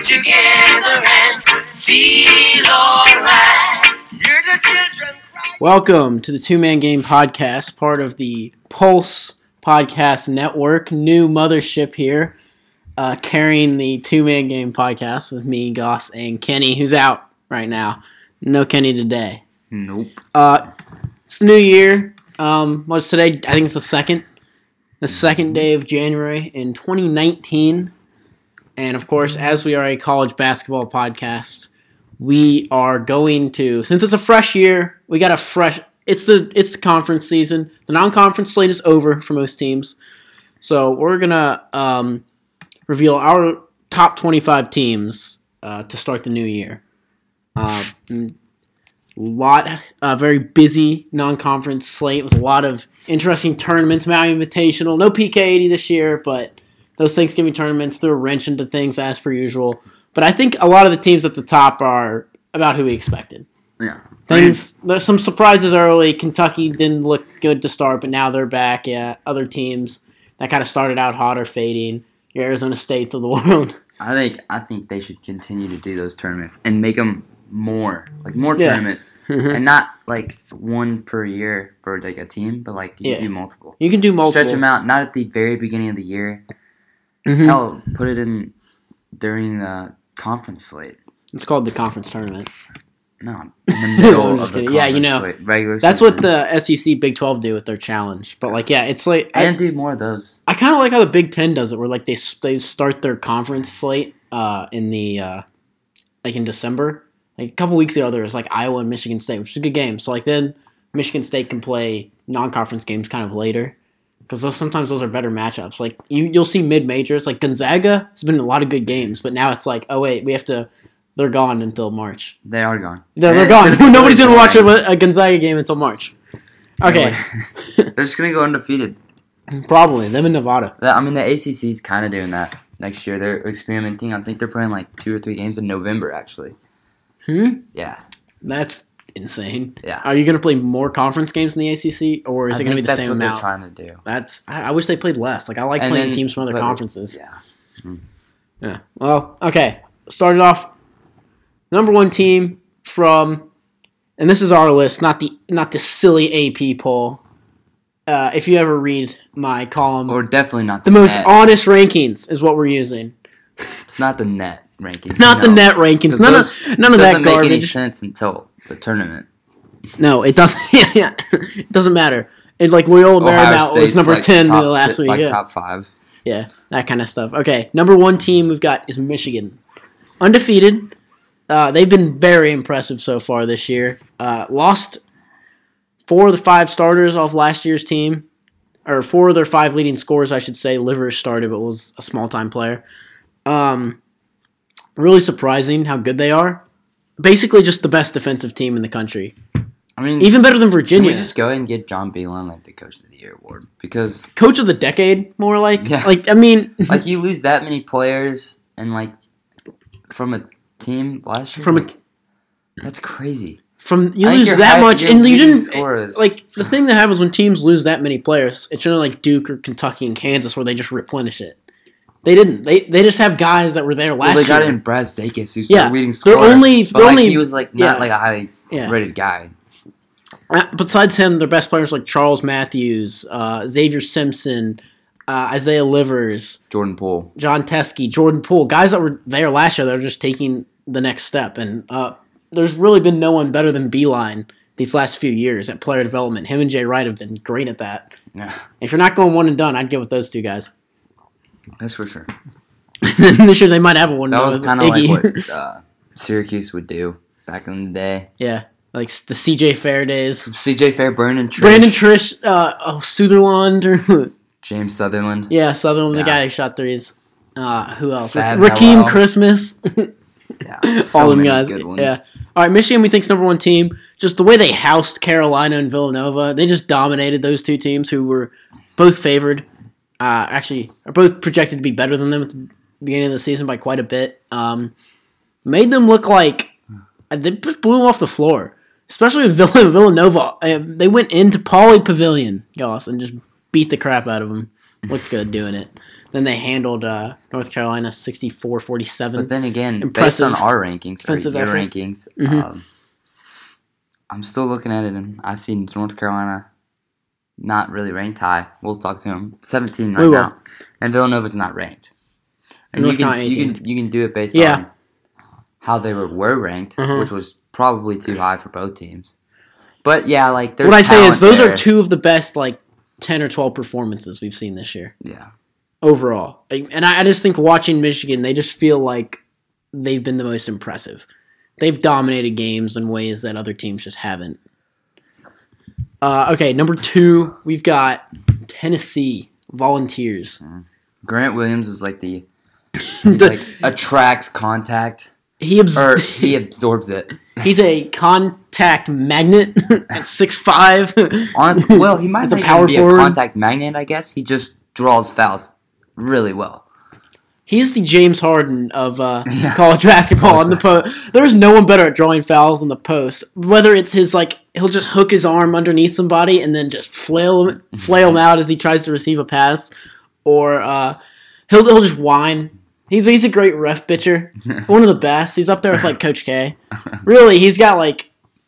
together and feel alright. Hear the children cry. Welcome to the Two Man Game Podcast, part of the Pulse Podcast Network. New mothership here, carrying the Two Man Game Podcast with me, Goss, and Kenny, who's out right now. No Kenny today. Nope. It's the new year. What's today? I think it's the second day of January in 2019. And of course, as we are a college basketball podcast, we are going to, since it's a fresh year, we got it's the conference season. The non-conference slate is over for most teams. So we're going to reveal our top 25 teams to start the new year. Very busy non-conference slate with a lot of interesting tournaments. Maui Invitational, no PK80 this year, but those Thanksgiving tournaments threw a wrench into things as per usual. But I think a lot of the teams at the top are about who we expected. Yeah. There's some surprises early. Kentucky didn't look good to start, but now they're back. Yeah, other teams that kind of started out hot are fading. Your Arizona States of the world. I think they should continue to do those tournaments and make them more tournaments, and not like one per year for like a team, but like you do multiple. You can do multiple. Stretch them out, not at the very beginning of the year. Mm-hmm. Hell, put it in during the conference slate. It's called the conference tournament. No, in the middle of the conference slate. Regular that's season. what the SEC Big 12 do with their challenge. But like, yeah, it's like and do more of those. I kind of like how the Big 10 does it, where like they start their conference slate in the like in December. Like a couple weeks ago, there was like Iowa and Michigan State, which is a good game. So like then Michigan State can play non-conference games kind of later. Because sometimes those are better matchups. Like you'll see mid-majors. Like Gonzaga has been in a lot of good games, but now it's like, oh wait, they're gone until March. They are gone. They're gone. Nobody's gonna watch a Gonzaga game until March. Okay. They're just gonna go undefeated. Probably them in Nevada. I mean, the ACC's kind of doing that next year. They're experimenting. I think they're playing like 2 or 3 games in November, actually. Yeah. That's insane. Yeah. Are you going to play more conference games in the ACC, or is it going to be the same amount? That's what they're trying to do. I wish they played less. Like I like playing teams from other conferences. Yeah. Yeah. Well, okay. Started off number 1 team from, and this is our list, not the silly AP poll. If you ever read my column, or definitely not the most honest rankings is what we're using. It's not the net rankings. Not the net rankings. None of that garbage. It doesn't make any sense until the tournament. No, it doesn't. Yeah, it doesn't matter. It's like Loyola Marymount was number 10 the last week. Like top 5. Yeah, that kind of stuff. Okay, number 1 team we've got is Michigan. Undefeated. They've been very impressive so far this year. Lost 4 of the 5 starters off last year's team. Or 4 of their 5 leading scorers, I should say. Livers started, but was a small-time player. Really surprising how good they are. Basically just the best defensive team in the country. I mean, even better than Virginia. Can we just go ahead and get John Beilein like the Coach of the Year award? Because Coach of the Decade, more like. Yeah. Like, I mean, like you lose that many players and like from a team last year. That's crazy. You lose that much, and you didn't like the thing that happens when teams lose that many players. It's not like Duke or Kentucky and Kansas where they just replenish it. They didn't. They just have guys that were there last year. They got in Braz Dacus, who's the leading scorer. He was like not like a highly rated guy. Besides him, their best players like Charles Matthews, Xavier Simpson, Isaiah Livers, Jordan Poole, John Teskey, Jordan Poole, guys that were there last year that are just taking the next step. And there's really been no one better than Beilein these last few years at player development. Him and Jay Wright have been great at that. Yeah. If you're not going one and done, I'd go with those 2 guys. That's for sure. This year they might have a one. That was kind of like what Syracuse would do back in the day. Yeah, like the CJ Fair days. CJ Fair, Brandon Trish, Sutherland or James Sutherland. Yeah, Sutherland, the guy who shot threes. Who else? Thad Rakeem Mello. Christmas. Yeah, so all them many guys. Good ones. Yeah. All right, Michigan we think's number 1 team. Just the way they housed Carolina and Villanova, they just dominated those 2 teams who were both favored. Actually, are both projected to be better than them at the beginning of the season by quite a bit. Made them look like they just blew them off the floor, especially with Villanova. They went into Pauley Pavilion, and just beat the crap out of them. Looked good doing it. Then they handled North Carolina 64-47. But then again, Impressive based on our rankings, or defensive your effort. rankings, Mhm. I'm still looking at it, and I see North Carolina not really ranked high. We'll talk to them. 17 right We will. now, and Villanova's not ranked. And North you can Carolina 18. you can do it based Yeah. on how they were ranked, Mhm. which was probably too high for both teams. But yeah, like there's What I say is talent those there. are two of the best 10 or 12 performances we've seen this year Yeah, overall. And I just think watching Michigan, they just feel like they've been the most impressive. They've dominated games in ways that other teams just haven't. Okay, number 2, we've got Tennessee Volunteers. Grant Williams is like he like attracts contact, He or he absorbs it. He's a contact magnet at 6'5". Honestly, well, he might As a not power even be forward. a contact magnet. I guess he just draws fouls really well. He's the James Harden of Yeah. college basketball College on the post. There's no one better at drawing fouls on the post. Whether it's his he'll just hook his arm underneath somebody and then just flail him out as he tries to receive a pass, or he'll just whine. He's a great ref bitcher, one of the best. He's up there with Coach K. Really, he's got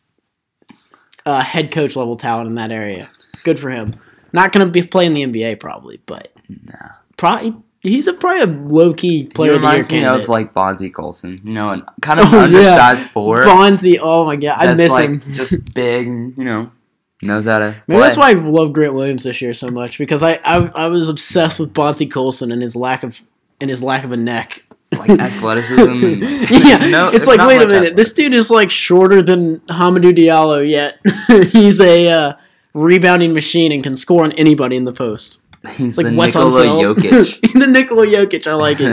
head coach level talent in that area. Good for him. Not gonna be playing the NBA probably, but probably. He's probably a low-key player He of the year reminds me candidate. of Bonzi Colson, an kind of Oh, yeah. undersized forward. Bonzi, oh my god, I That's miss him. just big, and, knows how to. Maybe that's play. why I love Grant Williams this year so much, because I was obsessed with Bonzi Colson and his lack of a neck. Athleticism. And Yeah, it's not wait a much minute, this dude is shorter than Hamidou Diallo, yet he's a rebounding machine and can score on anybody in the post. He's Like the Wes Nikola Unseld. Jokic. The Nikola Jokic, I like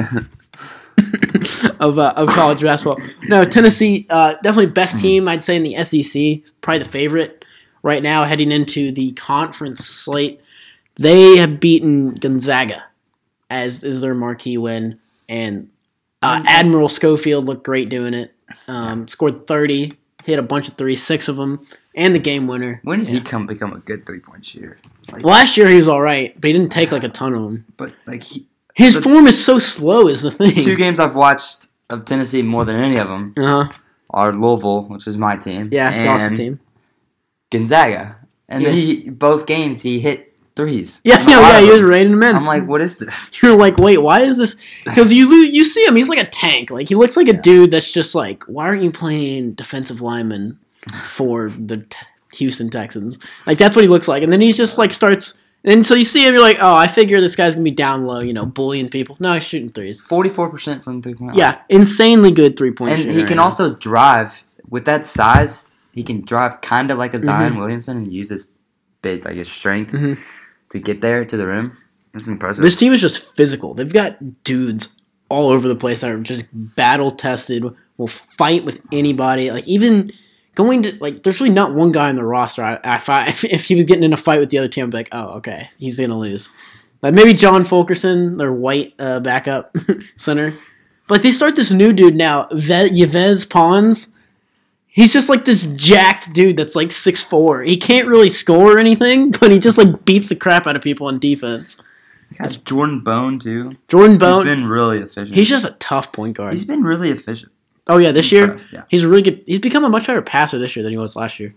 it. of college basketball. No, Tennessee, definitely best team, I'd say, in the SEC. Probably the favorite right now heading into the conference slate. They have beaten Gonzaga as is their marquee win. And Admiral Schofield looked great doing it. Scored 30, hit a bunch of threes, 6 of them, and the game winner. When did he become a good 3-point shooter? Last year he was all right, but he didn't take a ton of them. But His form is so slow is the thing. 2 games I've watched of Tennessee more than any of them Uh-huh. are Louisville, which is my team. Yeah, and Ross's team. Gonzaga. And Yeah. both games he hit threes. Yeah, And a lot of he was them. raining them in. I'm like, what is this? You're like, wait, why is this? Because you see him, he's like a tank. He looks like a dude that's just why aren't you playing defensive lineman for the Houston Texans? That's what he looks like. And then he just starts. And so you see him, you're like, oh, I figure this guy's gonna be down low, bullying people. No, he's shooting threes. 44% from 3-point line. Yeah, insanely good 3-point And shooter he right can now. also drive. With that size, he can drive kind of like a Zion Williamson and use his his strength to get there to the rim. That's impressive. This team is just physical. They've got dudes all over the place that are just battle tested, will fight with anybody. Even going to there's really not one guy on the roster. If he was getting in a fight with the other team, I'd be like, oh, okay, he's gonna lose. Maybe John Fulkerson, their white backup center. But they start this new dude now, Yves Pons. He's just this jacked dude that's 6'4". He can't really score or anything, but he just beats the crap out of people on defense. That's Jordan Bone too. Jordan Bone. He's been really efficient. He's just a tough point guard. He's been really efficient. Oh yeah, this year Yeah. he's really good. He's become a much better passer this year than he was last year.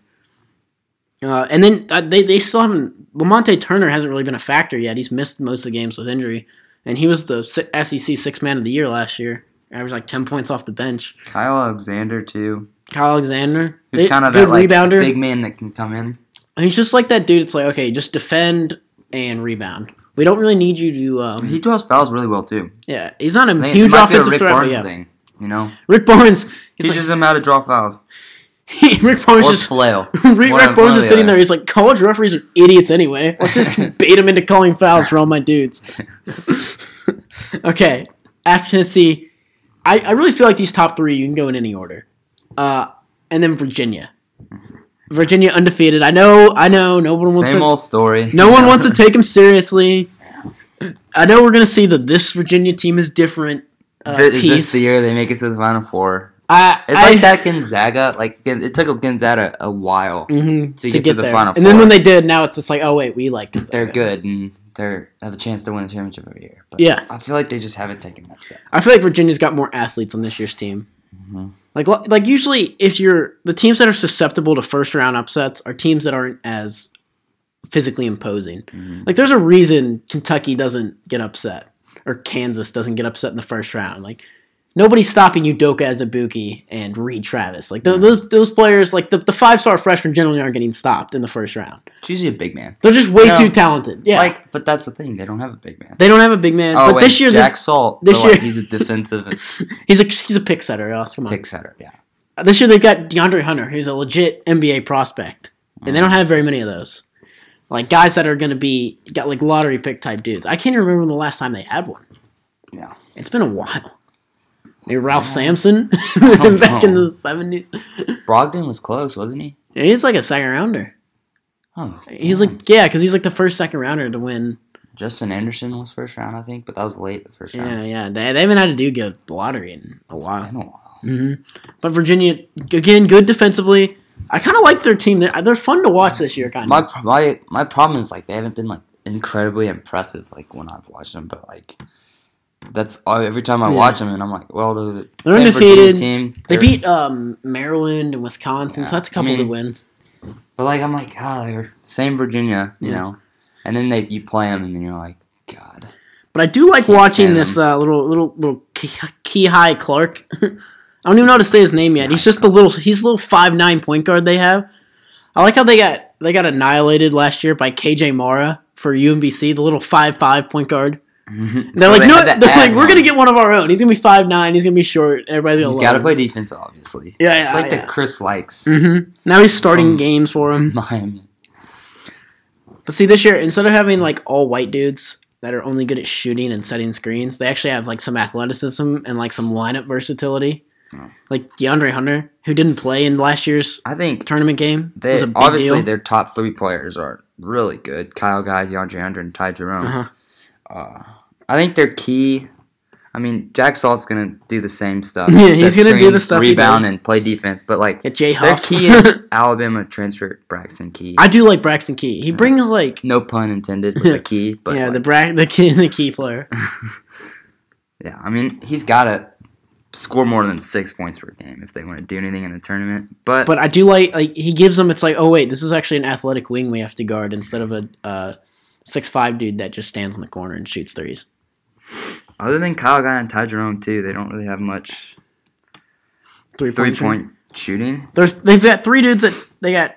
And then they still haven't. Lamonte Turner hasn't really been a factor yet. He's missed most of the games with injury, and he was the SEC Sixth Man of the Year last year. Averaged 10 points off the bench. Kyle Alexander too. Kyle Alexander, Who's kind of good that rebounder. big man that can come in. He's just that dude. It's okay, just defend and rebound. We don't really need you to. He draws fouls really well too. Yeah, he's not a I think huge it might be a offensive Rick threat. Barnes But thing, Rick Barnes. Teaches him how to draw fouls. Rick Barnes Or just flail. Rick Barnes is sitting there. He's like, college referees are idiots anyway. Let's just bait them into calling fouls for all my dudes. Okay, after Tennessee, I really feel like these top 3 you can go in any order, and then Virginia. Virginia undefeated. I know. No one wants Same to. old story. No one wants to take them seriously. I know we're gonna see that this Virginia team is different. Is this Piece. the year they make it to the Final Four? It's It's like that Gonzaga. It took Gonzaga a while to get to the there. Final Four. And then when they did, now it's just oh wait, we like Gonzaga. They're good, and they have a chance to win a championship every year. But Yeah. I feel like they just haven't taken that step. I feel like Virginia's got more athletes on this year's team. Mm-hmm. Like usually, if the teams that are susceptible to first round upsets are teams that aren't as physically imposing. Mm-hmm. Like there's a reason Kentucky doesn't get upset or Kansas doesn't get upset in the first round. Like nobody's stopping Udoka Azubuike and Reed Travis. Like those players, like the 5-star freshmen generally aren't getting stopped in the first round. It's usually a big man. They're just way too talented. Yeah, but that's the thing. They don't have a big man. they don't have a big man. Oh, but this year, Jack Salt. this year he's a defensive he's a pick setter. Ross, come on. pick setter. Yeah. This year they've got DeAndre Hunter, who's a legit NBA prospect, and they don't have very many of those. Like guys that are going to got like lottery pick type dudes. I can't even remember the last time they had one. Yeah. It's been a while. Maybe Ralph Sampson don't back in know. the 70s. Brogdon was close, wasn't he? Yeah, he's like a second rounder. Oh. He's because he's like the first second rounder to win. Justin Anderson was first round, I think, but that was late the first round. Yeah. They haven't had to do good lottery in a It's while. been a while. Mm-hmm. But Virginia, again, good defensively. I kind of like their team. They're fun to watch this year, kind of. My problem is like they haven't been like incredibly impressive like when I've watched them, but like that's every time I watch them and I'm like, well, they're They're same undefeated. Virginia team. They beat Maryland and Wisconsin, so that's a couple good wins. But like I'm like, they're same Virginia, you know, and then you play them and then you're like, God. But I do like Can't watching stand this little Kihei Clark. I don't even know how to say his name yet. He's just he's a little 5'9" point guard they have. I like how they got annihilated last year by KJ Mara for UMBC, the little 5'5" point guard. They're like, no, we're gonna get one of our own. He's gonna be 5'9", he's gonna be short. Everybody's gonna He's love got to him. play defense, obviously. Yeah, it's like the Chris likes Now he's starting games for him. Miami. But see, this year instead of having like all white dudes that are only good at shooting and setting screens, they actually have like some athleticism and like some lineup versatility. Like DeAndre Hunter, who didn't play in last year's tournament game. Was a big obviously deal. their top 3 players are really good. Kyle Guy, DeAndre Hunter, and Ty Jerome. I think they're key. I mean, Jack Salt's gonna do the same stuff. Yeah, Set he's gonna do the screens, stuff. rebound, and play defense. But like Jay their Huff. key is Alabama transfer Braxton Key. I do like Braxton Key. He brings like No pun intended with the key. But the key player. Yeah, I mean he's gotta score more than 6 points per game if they want to do anything in the tournament. But I do like he gives them. It's like, oh wait, this is actually an athletic wing we have to guard instead of a 6'5" dude that just stands in the corner and shoots threes. Other than Kyle Guy and Ty Jerome too, they don't really have much three-point shooting. They've got 3 dudes that they got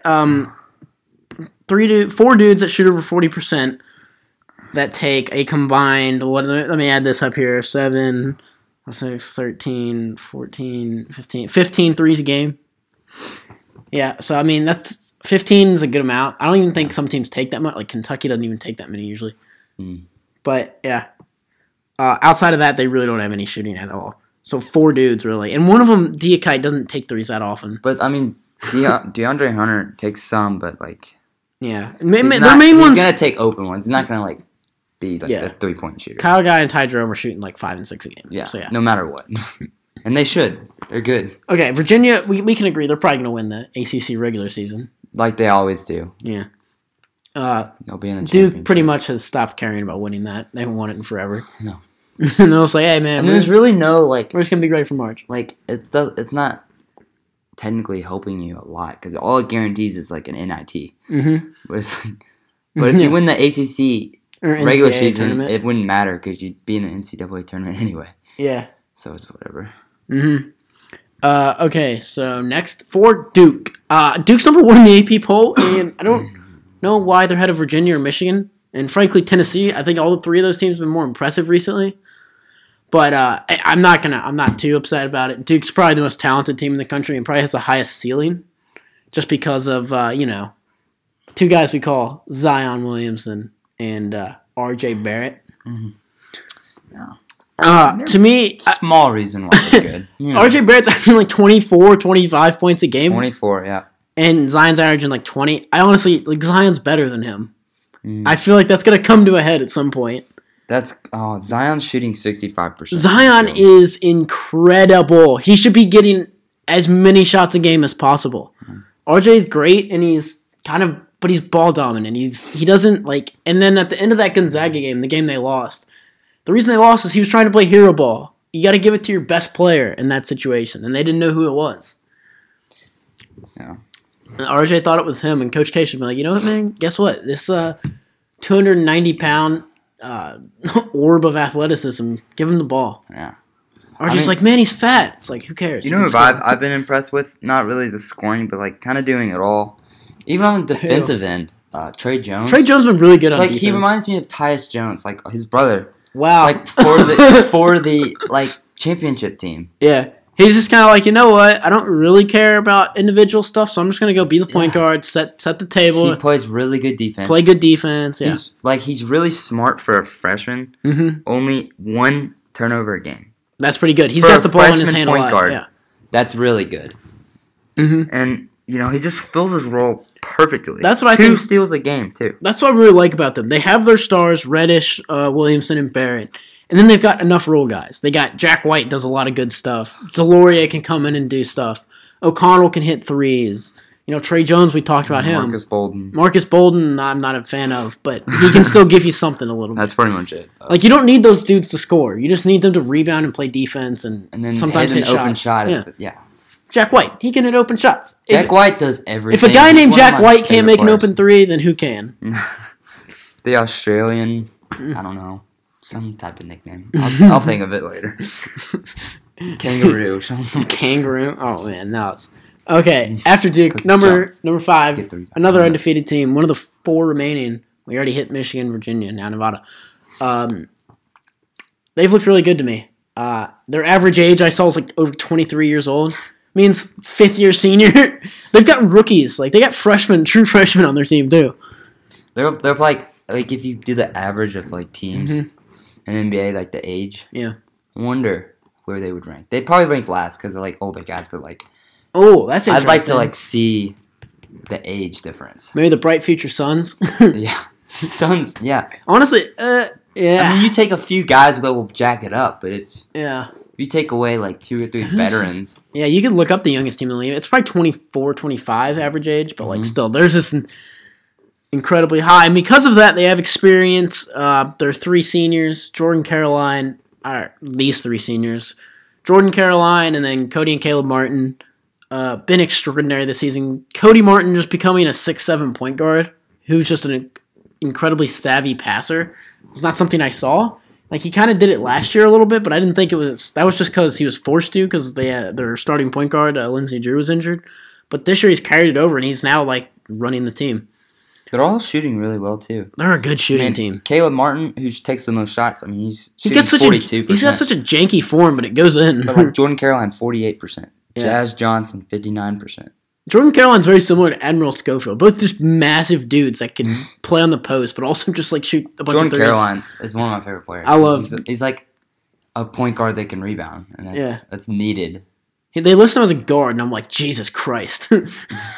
4 dudes that shoot over 40% that take a combined. Let me add this up here: 7, 6, 13, 14, 15 threes a game. Yeah, so I mean that's 15 is a good amount. I don't even think some teams take that much. Like Kentucky doesn't even take that many usually. But yeah, outside of that, they really don't have any shooting at all. So 4 dudes really, and one of them, Diakite, doesn't take threes that often. But I mean, DeAndre Hunter takes some, but like yeah, he's gonna take open ones. He's not gonna like be like the 3-point shooter. Kyle Guy and Ty Jerome are shooting like 5 and 6 a game. Yeah, so yeah, no matter what. And they should. They're good. Okay, Virginia, we can agree they're probably going to win the ACC regular season. Like they always do. Yeah. They'll be in the Duke pretty much has stopped caring about winning that. They haven't won it in forever. No. And they'll say, hey, man, and there's really no, like... we're just going to be ready for March. Like, it's not technically helping you a lot, because all it guarantees is, like, an NIT. Mm-hmm. But it's like... But if you win the ACC regular season, tournament. It wouldn't matter, because you'd be in the NCAA tournament anyway. Yeah. So it's whatever. Mm-hmm. Okay, so next for Duke. Duke's number 1 in the AP poll, and I don't know why they're ahead of Virginia or Michigan, and frankly Tennessee. I think all the 3 of those teams have been more impressive recently. But I'm not too upset about it. Duke's probably the most talented team in the country and probably has the highest ceiling, just because of 2 guys we call Zion Williamson and R.J. Barrett. Mm-hmm. Yeah. To me, small reason why they're good. RJ Barrett's averaging like 24, 25 points a game. 24, yeah. And Zion's averaging like 20. I honestly, like, Zion's better than him. I feel like that's going to come to a head at some point. Zion's shooting 65%. Zion is incredible. He should be getting as many shots a game as possible. RJ's great, and he's kind of but he's ball dominant. He doesn't like. And then at the end of that Gonzaga game, the game they lost, the reason they lost is he was trying to play hero ball. You got to give it to your best player in that situation, and they didn't know who it was. Yeah. And RJ thought it was him, and Coach K should be like, you know what, man? Guess what? This 290-pound orb of athleticism, give him the ball. Yeah. RJ's like, man, he's fat. It's like, who cares? You know who I've been impressed with? Not really the scoring, but like kind of doing it all. Even on the defensive end, Trey Jones. Trey Jones been really good on defense. He reminds me of Tyus Jones, like his brother. Wow. Like for the like championship team. Yeah. He's just kind of like, you know what? I don't really care about individual stuff, so I'm just going to go be the point guard, set the table. He plays really good defense. Play good defense, yeah. He's really smart for a freshman. Mm-hmm. Only 1 turnover a game. That's pretty good. He's for got the ball in his hand a point lot. Guard, yeah. That's really good. Mm-hmm. And, he just fills his role perfectly. That's what I 2 think. steals a game, too. That's what I really like about them. They have their stars, Reddish, Williamson, and Barrett. And then they've got enough role guys. They got Jack White does a lot of good stuff. Delorier can come in and do stuff. O'Connell can hit threes. Trey Jones, we talked about him. Marcus Bolden, I'm not a fan of, but he can still give you something a little bit. That's pretty much it. Like, you don't need those dudes to score. You just need them to rebound and play defense and then sometimes hit an open shots. shot. Yeah. Jack White, he can hit open shots. Jack White does everything. If a guy named Jack White can't make an open three, then who can? The Australian, I don't know. Some type of nickname. I'll think of it later. Kangaroo. Kangaroo. Oh man, no. Okay, after Duke, number 5, another undefeated team. One of the 4 remaining. We already hit Michigan, Virginia, now Nevada. They've looked really good to me. Their average age I saw was like over 23 years old. Means 5th-year senior. They've got rookies. Like they got true freshmen on their team too. They're like if you do the average of like teams. Mm-hmm. In NBA, like the age. Yeah. I wonder where they would rank. They'd probably rank last because they're like older guys, but like. Oh, that's interesting. I'd like to like see the age difference. Maybe the Bright Future Suns. Yeah, Suns. Yeah. Honestly, yeah. I mean, you take a few guys that will jack it up, but if you take away like 2 or 3 veterans. Yeah, you could look up the youngest team in the league. It's probably 24, 25 average age, but like still, there's this incredibly high. And because of that, they have experience. They're 3 seniors. Jordan Caroline, these 3 seniors. Jordan Caroline and then Cody and Caleb Martin. Been extraordinary this season. Cody Martin just becoming a 6'7" point guard who's just an incredibly savvy passer. It's not something I saw. Like, he kind of did it last year a little bit, but I didn't think it was... That was just because he was forced to because their starting point guard, Lindsey Drew, was injured. But this year he's carried it over, and he's now, like, running the team. They're all shooting really well, too. They're a good shooting team. Caleb Martin, who takes the most shots, I mean, he's shooting 42%. He's got such a janky form, but it goes in. But, like, Jordan Caroline, 48%. Yeah. Jazz Johnson, 59%. Jordan Caroline's very similar to Admiral Schofield. Both just massive dudes that can play on the post, but also just, like, shoot a bunch of threes. Jordan Caroline is one of my favorite players. I love... He's like a point guard that can rebound, and that's needed. They list him as a guard, and I'm like, Jesus Christ. Not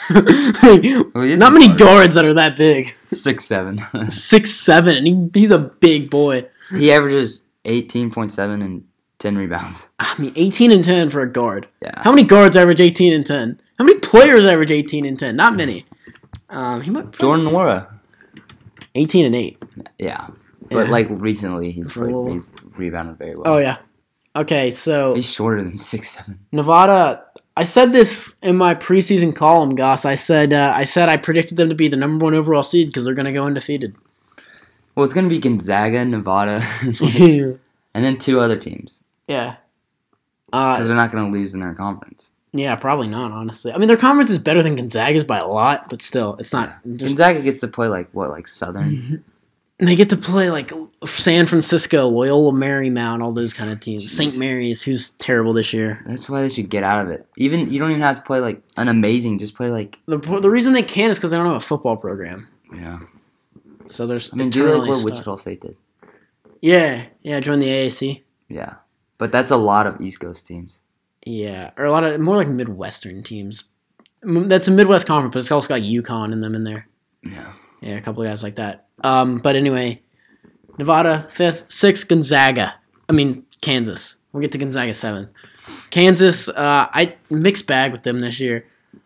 many guards that are that big. 6'7". 6'7", and he's a big boy. He averages 18.7 and 10 rebounds. I mean, 18 and 10 for a guard. Yeah. How many guards average 18 and 10? How many players average 18 and 10? Not many. Jordan Nwora. 18 and 8. Yeah. But, like, recently, he's rebounded very well. Oh, yeah. Okay, so... He's shorter than 6'7". Nevada... I said this in my preseason column, Goss. I said I predicted them to be the number 1 overall seed because they're going to go undefeated. Well, it's going to be Gonzaga, Nevada, and then 2 other teams. Yeah. Because they're not going to lose in their conference. Yeah, probably not, honestly. I mean, their conference is better than Gonzaga's by a lot, but still, it's not... Gonzaga gets to play, like Southern? And they get to play, like, San Francisco, Loyola Marymount, all those kind of teams. St. Mary's, who's terrible this year. That's why they should get out of it. You don't even have to play, like, an amazing, just play, like... The reason they can is because they don't have a football program. Yeah. So there's... I mean, do you like what Wichita State did? Yeah, join the AAC. Yeah. But that's a lot of East Coast teams. Yeah, or a lot of... More like Midwestern teams. That's a Midwest conference, but it's also got UConn and them in there. Yeah. Yeah, a couple of guys like that. But anyway, Nevada 5th, 6th Gonzaga. Kansas. We'll get to Gonzaga 7th. Kansas, I mixed bag with them this year.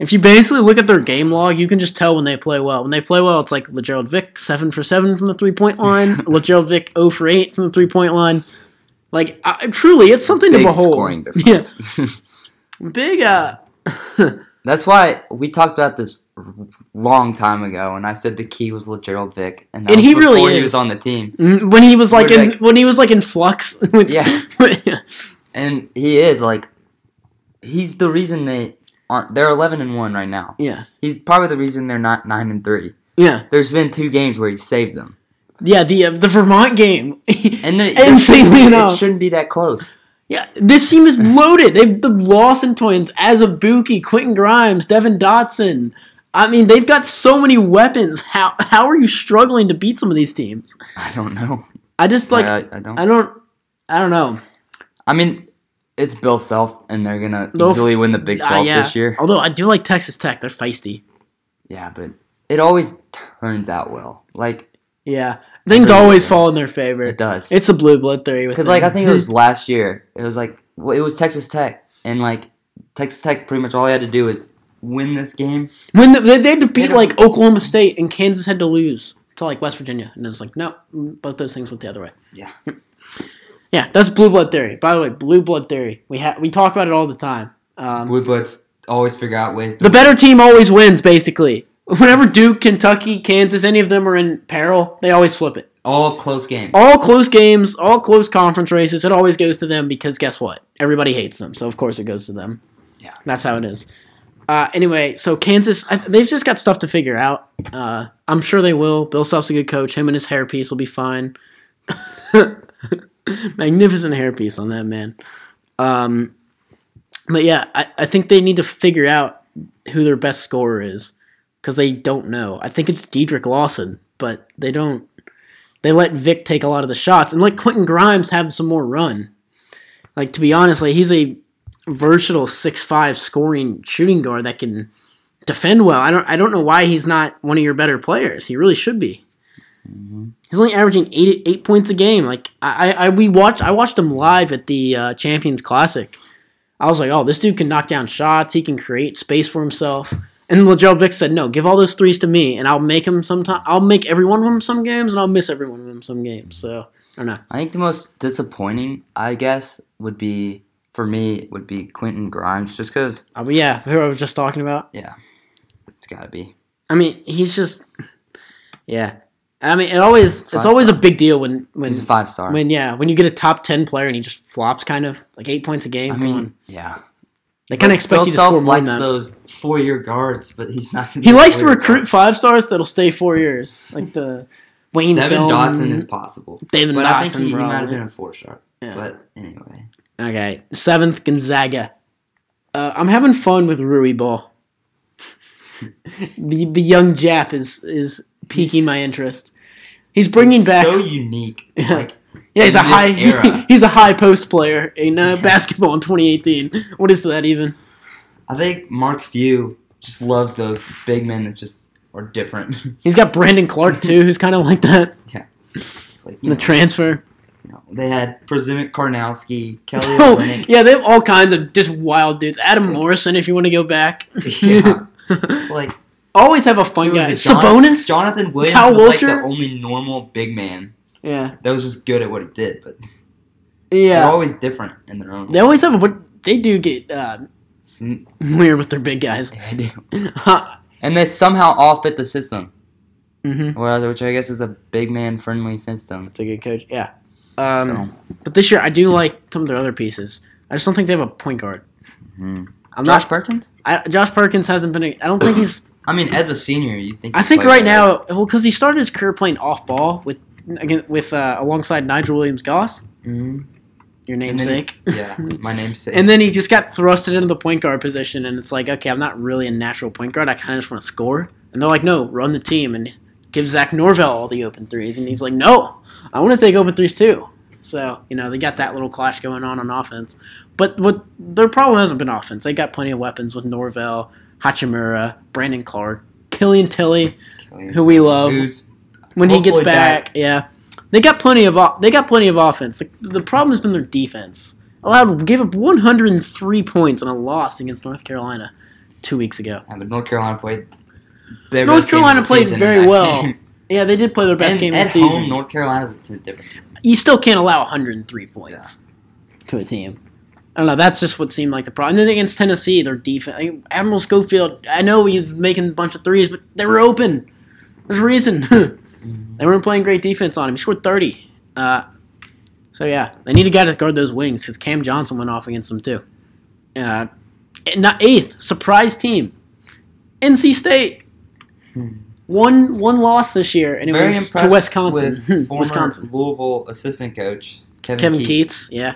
If you basically look at their game log, you can just tell when they play well. When they play well, it's like LeGerald Vick, 7 for 7 from the 3-point line. LeGerald Vick, 0 for 8 from the 3-point line. Like, truly, it's something to behold. Scoring difference. Yeah. Big, That's why we talked about this long time ago, and I said the key was LeGerald Vick, and that was he before really he is. was on the team. When he was in flux. Yeah. And he is, like, he's the reason they're 11-1 right now. Yeah. He's probably the reason they're not 9-3. Yeah. There's been 2 games where he saved them. Yeah, the Vermont game. And insanely enough, it shouldn't be that close. Yeah, this team is loaded. They've the Lawson twins, Azubuike, Quentin Grimes, Devin Dotson. I mean, they've got so many weapons. How are you struggling to beat some of these teams? I don't know. I just like I don't know. I mean, it's Bill Self, and they're gonna easily win the Big 12 this year. Although I do like Texas Tech, they're feisty. Yeah, but it always turns out well. Like, yeah, things always fall in their favor. It does. It's a blue blood theory. Because like I think it was last year. It was Texas Tech, and like Texas Tech, pretty much all they had to do is win this game. They had to beat like Oklahoma State, and Kansas had to lose to like West Virginia, and it's like no, both those things went the other way. Yeah. Yeah, that's blue blood theory. By the way, blue blood theory. We talk about it all the time. Blue bloods always figure out ways. The better team always wins, basically. Whenever Duke, Kentucky, Kansas, any of them are in peril, they always flip it. All close games. All close games, all close conference races. It always goes to them because guess what? Everybody hates them, so of course it goes to them. Yeah, that's how it is. Anyway, so Kansas, they've just got stuff to figure out. I'm sure they will. Bill Self's a good coach. Him and his hairpiece will be fine. Magnificent hairpiece on that man. But yeah, I think they need to figure out who their best scorer is because they don't know. I think it's Dedrick Lawson, but they don't. They let Vic take a lot of the shots and let Quentin Grimes have some more run. Like, to be honest, like, he's a versatile 6'5" scoring shooting guard that can defend well. I don't know why he's not one of your better players. He really should be. Mm-hmm. He's only averaging 8 points a game. Like I watched him live at the Champions Classic. I was like, oh, this dude can knock down shots. He can create space for himself. And LeGerald Vick said, no, give all those threes to me, and I'll make them sometime. I'll make every one of them some games, and I'll miss every one of them some games. So I don't know. I think the most disappointing, I guess, would be Quentin Grimes, just because. Yeah, who I was just talking about. Yeah, it's gotta be. I mean, he's just. Yeah. I mean, it's always a big deal when he's a 5-star. When you get a top 10 player and he just flops kind of like 8 points a game. I mean, yeah. They kind of expect you to score more than that. Bill Self likes those 4-year guards, but he's not going to. He likes to recruit 5-stars that'll stay 4 years, like the Wayne Devin Dotson is possible. David but Dotson, I think he might have been a 4-star. Yeah. But anyway. Okay, 7th Gonzaga. I'm having fun with Rui Ball. the young Jap is piquing my interest. He's bringing back so unique. Like, yeah, he's a high post player in basketball in 2018. What is that even? I think Mark Few just loves those big men that just are different. He's got Brandon Clark too, who's kind of like that. Yeah, it's like transfer. They had Przemysl Karnowski, Kelly Olynyk. Yeah, they have all kinds of just wild dudes. Adam Morrison, if you want to go back. Yeah, it's like. Always have a fun guy. Sabonis? Jonathan Williams Kyle was Wilcher? like the only normal big man. Yeah. That was just good at what he did, but yeah, they're always different in their own way. They always have they do get weird with their big guys. Yeah, they do. And they somehow all fit the system. Mm-hmm. Which I guess is a big man friendly system. It's a good coach, yeah. But this year I do like some of their other pieces. I just don't think they have a point guard. Mm-hmm. Josh Perkins? Josh Perkins hasn't been. I don't think he's. I mean, as a senior, you think? I think right now, because he started his career playing off ball with alongside Nigel Williams-Goss, your namesake. Yeah, my namesake. And then he just got thrusted into the point guard position, and it's like, okay, I'm not really a natural point guard. I kind of just want to score. And they're like, no, run the team and give Zach Norvell all the open threes. And he's like, no, I want to take open threes too. So, they got that little clash going on offense. But what their problem hasn't been offense. They got plenty of weapons with Norvell, Hachimura, Brandon Clark, Killian Tilly, who we love. When he gets back, yeah. They got plenty of offense. The problem has been their defense. Gave up 103 points in a loss against North Carolina. 2 weeks ago. Yeah, but North Carolina played. North Carolina played very well. Game. Yeah, they did play their best game of the season. At home, North Carolina's a different team. You still can't allow 103 points to a team. I don't know. That's just what seemed like the problem. And then against Tennessee, their defense. Admiral Schofield, I know he was making a bunch of threes, but they were open. There's a reason. They weren't playing great defense on him. He scored 30. So, yeah, they need a guy to guard those wings because Cam Johnson went off against them, too. Not eighth, surprise team. NC State. One loss this year, and it was to Wisconsin. With former Louisville assistant coach Kevin Keatts. Yeah.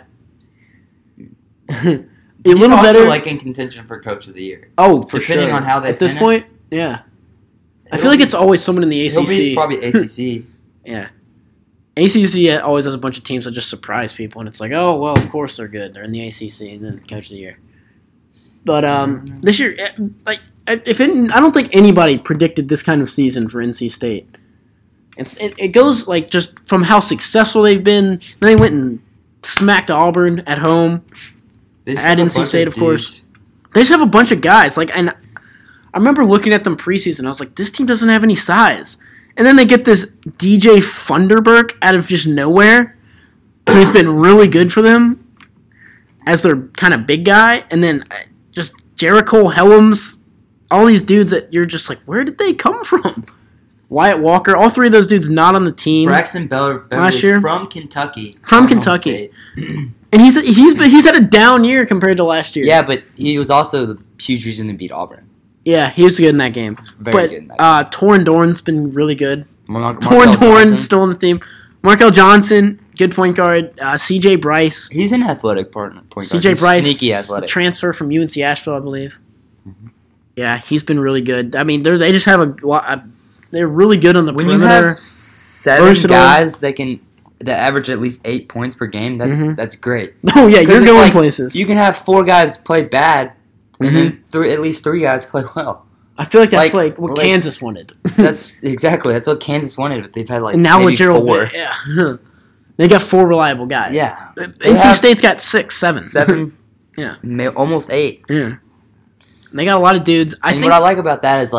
He's also better. In contention for Coach of the Year. Oh, for sure. Depending on how they finish. At this point, yeah. I feel like it's always someone in the ACC. He'll be probably ACC. Yeah. ACC always has a bunch of teams that just surprise people, and it's like, oh, well, of course they're good. They're in the ACC, and then Coach of the Year. But this year, I don't think anybody predicted this kind of season for NC State. It goes just from how successful they've been. Then they went and smacked Auburn at home. At NC State, of course. They just have a bunch of guys. And I remember looking at them preseason. I was like, this team doesn't have any size. And then they get this DJ Funderburk out of just nowhere, who's been really good for them as their kind of big guy. And then just Jericho Helms, all these dudes that you're just like, where did they come from? Wyatt Walker, all three of those dudes not on the team. Braxton Beverly last year from Kentucky. From Kentucky. And he's had a down year compared to last year. Yeah, but he was also the huge reason to beat Auburn. Yeah, he was good in that game. Very good in that game. Torin Dorn's been really good. Torin Dorn's still on the team. Markel Johnson, good point guard. CJ Bryce. He's an athletic point guard. CJ Bryce, sneaky athletic. Transfer from UNC Asheville, I believe. Mm-hmm. Yeah, he's been really good. I mean, they just have a lot. They're really good on the perimeter. When you have 7 guys that average at least 8 points per game, that's great. Oh yeah, you're going places. You can have 4 guys play bad, and then at least 3 guys play well. I feel like that's what Kansas wanted. That's what Kansas wanted, but they've had and now maybe with Gerald 4. Yeah, they got 4 reliable guys. Yeah, NC State's got 6, 7. 7. Yeah, almost 8. Yeah, and they got a lot of dudes. I think what I like about that is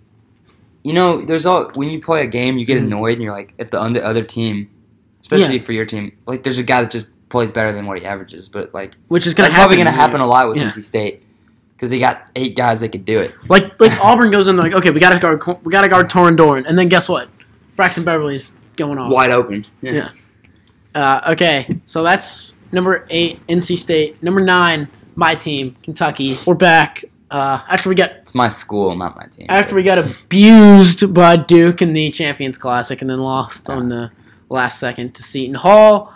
when you play a game, you get annoyed, and you're like, if the other team, especially for your team, there's a guy that just plays better than what he averages, but which is probably going to happen a lot with NC State because they got 8 guys that could do it. Like Auburn goes in okay, we got to guard Torin Dorn, and then guess what? Braxton Beverly's going off wide open. Yeah. Okay, so that's number 8, NC State. Number 9, my team, Kentucky. We're back. It's my school, not my team. After we got abused by Duke in the Champions Classic and then lost on the last second to Seton Hall,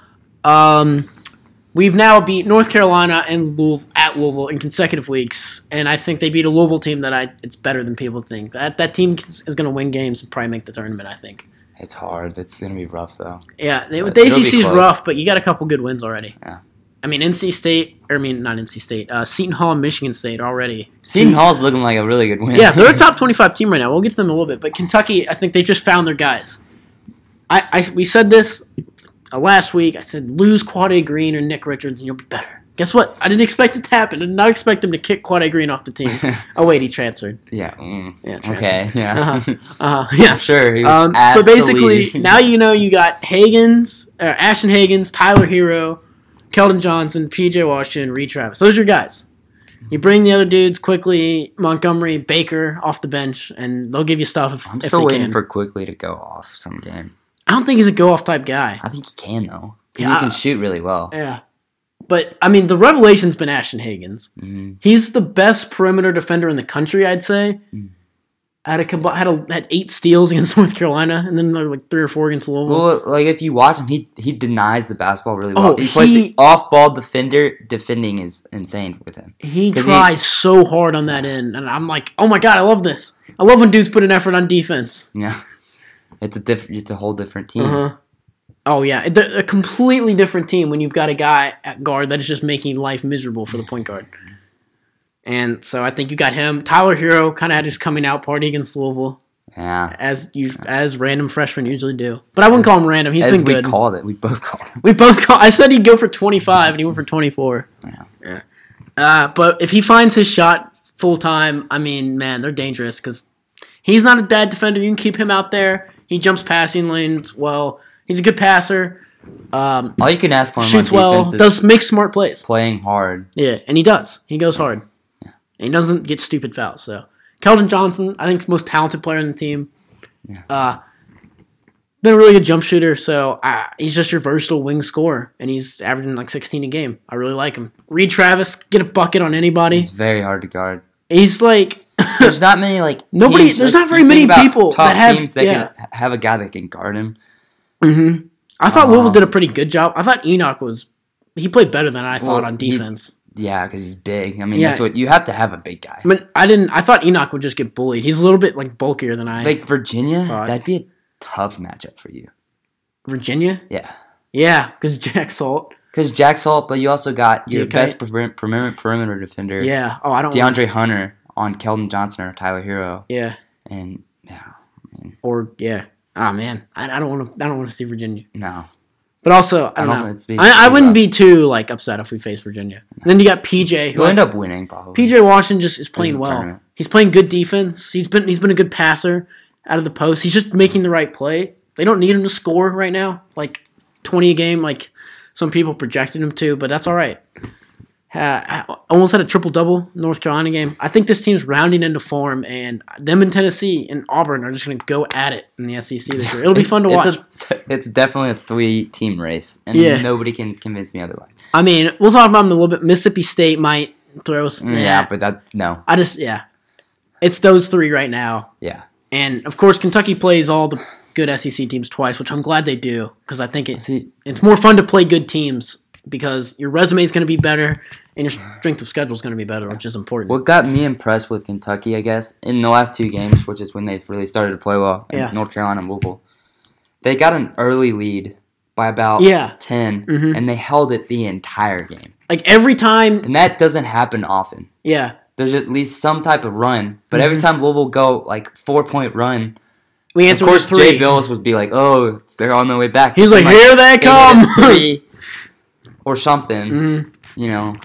we've now beat North Carolina and Louisville in consecutive weeks, and I think they beat a Louisville team it's better than people think. That team is going to win games and probably make the tournament, I think. It's hard. It's going to be rough, though. Yeah, the ACC is rough, but you got a couple good wins already. Yeah. I mean, not NC State. Seton Hall and Michigan State already. Seton Hall's looking like a really good win. Yeah, they're a top 25 team right now. We'll get to them in a little bit. But Kentucky, I think they just found their guys. We said this last week. I said, lose Quade Green or Nick Richards and you'll be better. Guess what? I didn't expect it to happen. I did not expect them to kick Quade Green off the team. Oh, wait, he transferred. Yeah. Transferred. Okay, yeah. Yeah. I'm sure he was asked but basically, to leave. now you got Ashton Hagans, Tyler Hero, Keldon Johnson, P.J. Washington, Reed Travis. Those are your guys. You bring the other dudes quickly, Montgomery, Baker off the bench, and they'll give you stuff if I'm still waiting for Quickly to go off some game. I don't think he's a go-off type guy. I think he can, though. Because he can shoot really well. Yeah. But, I mean, the revelation's been Ashton Hagans. Mm-hmm. He's the best perimeter defender in the country, I'd say. Mm. Had 8 steals against North Carolina, and then 3 or 4 against Louisville. Well, if you watch him, he denies the basketball really well. He plays the off-ball defender. Defending is insane with him. He tries so hard on that end, and I'm like, oh my god, I love this. I love when dudes put an effort on defense. Yeah, it's a whole different team. Uh-huh. Oh yeah, a completely different team when you've got a guy at guard that is just making life miserable for the point guard. And so I think you got him. Tyler Hero kind of had his coming out party against Louisville. Yeah. As random freshmen usually do. But I wouldn't call him random. He's been good. We called it. We both called him. I said he'd go for 25, and he went for 24. Yeah. But if he finds his shot full time, I mean, man, they're dangerous because he's not a bad defender. You can keep him out there. He jumps passing lanes well. He's a good passer. All you can ask for him Shoots on well. defense Does make smart plays. Playing hard. Yeah, and he does. He goes hard. Yeah. And he doesn't get stupid fouls. So Keldon Johnson, I think, is the most talented player on the team. Yeah. Been a really good jump shooter. So he's just your versatile wing scorer, and he's averaging like 16 a game. I really like him. Reed Travis, get a bucket on anybody. He's very hard to guard. He's like there's not many like nobody. teams, There's like, not very many people top that have teams that can have a guy that can guard him. Mm-hmm. I thought Louisville did a pretty good job. I thought Enoch he played better than I thought on defense. Yeah, because he's big. I mean, that's what you have to have a big guy. I mean, I thought Enoch would just get bullied. He's a little bit like bulkier than I. Like Virginia, thought. that'd be a tough matchup for you. Virginia? Yeah. Yeah, because Jack Salt. Because Jack Salt, but you also got your DK. best perimeter defender. Yeah. Oh, I don't. DeAndre Hunter on Keldon Johnson or Tyler Hero. Yeah. And yeah, I mean, or yeah. Oh man, I don't want to. I don't want to see Virginia. No. But also, I don't know. I wouldn't be too like upset if we face Virginia. No. And then you got PJ. Who'll end up winning probably. PJ Washington just is playing well. Tournament. He's playing good defense. He's been a good passer out of the post. He's just making the right play. They don't need him to score right now, like 20 a game, like some people projected him to. But that's all right. Almost had a triple-double North Carolina game. I think this team's rounding into form, and them in Tennessee and Auburn are just going to go at it in the SEC this year. It'll be fun to watch. It's definitely a 3-team race, and nobody can convince me otherwise. I mean, we'll talk about them in a little bit. Mississippi State might throw us. Yeah, but that's no. It's those three right now. Yeah. And, of course, Kentucky plays all the good SEC teams twice, which I'm glad they do, because I think it's more fun to play good teams because your resume is going to be better and your strength of schedule is going to be better, which is important. What got me impressed with Kentucky, I guess, in the last 2 games, which is when they really started to play well, in North Carolina and Louisville, they got an early lead by about 10, and they held it the entire game. Like every time. And that doesn't happen often. Yeah. There's at least some type of run, but every time Louisville go like 4-point run, we answer of course with 3. Jay Billis would be like, "Oh, they're on their way back." He's like, "Here they come!" 3 or something, you know.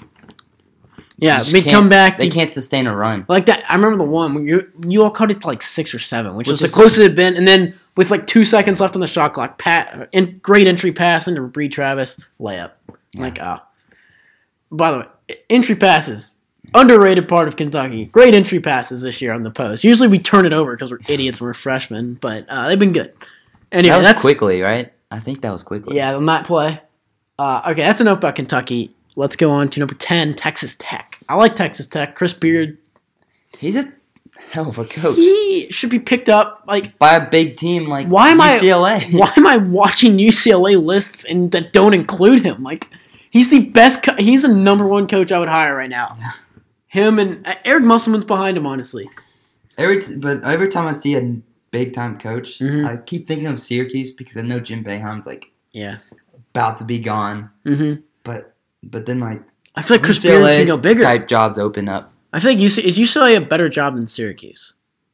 Yeah, we come back. They can't sustain a run like that. I remember the one when you all cut it to like 6 or 7, which was the closest it had been, and then with like 2 seconds left on the shot clock, great entry pass into Reed Travis layup. Yeah. Like, by the way, entry passes. Underrated part of Kentucky. Great entry passes this year on the post. Usually we turn it over because we're idiots and we're freshmen, but they've been good. Anyway, that was quickly, right? I think that was quickly. Yeah, on that play. Okay, that's enough about Kentucky. Let's go on to number 10, Texas Tech. I like Texas Tech. Chris Beard. He's a hell of a coach. He should be picked up by a big team like UCLA. Why am I watching UCLA lists and that don't include him? Like, he's the best. He's the number 1 coach I would hire right now. Yeah. Him and Eric Musselman's behind him, honestly. But every time I see a big time coach, I keep thinking of Syracuse because I know Jim Boeheim's about to be gone. Mm-hmm. But then I feel like Chris Beard can go bigger. Type jobs open up. I feel like is UCLA a better job than Syracuse?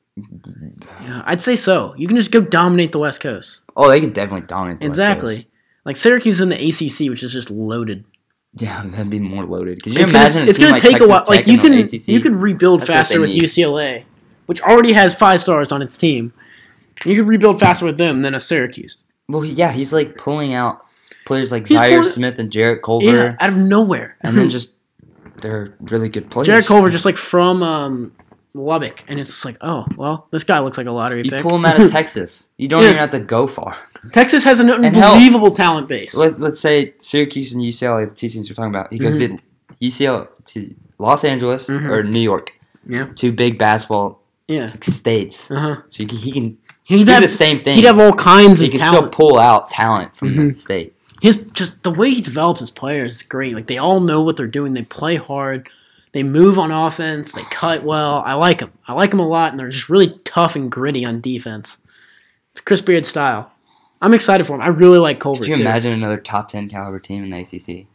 Yeah, I'd say so. You can just go dominate the West Coast. Oh, they could definitely dominate the West Coast. Exactly. Like Syracuse in the ACC, which is just loaded. Yeah, that'd be more loaded. Could you imagine it's going to take a while. Like you ACC? could rebuild faster with UCLA, which already has 5 stars on its team. You could rebuild faster with them than a Syracuse. Well, yeah, he's pulling out players like Zaire Smith and Jarrett Culver out of nowhere, and then they're really good players. Jarrett Culver just from Lubbock, and it's like, oh well, this guy looks like a lottery pick. You pull him out of Texas. You don't even have to go far. Texas has an unbelievable talent base. Let's say Syracuse and UCLA, the 2 teams we're talking about. He goes to UCLA to Los Angeles or New York. Yeah, 2 big basketball states. Uh-huh. So he can do the same thing. He'd have all kinds of talent. He can still pull out talent from the state. Just the way he develops his players is great. Like they all know what they're doing. They play hard. They move on offense. They cut well. I like them. I like them a lot, and they're just really tough and gritty on defense. It's Chris Beard's style. I'm excited for him. I really like Culver, too. Could you imagine another top 10 caliber team in the ACC?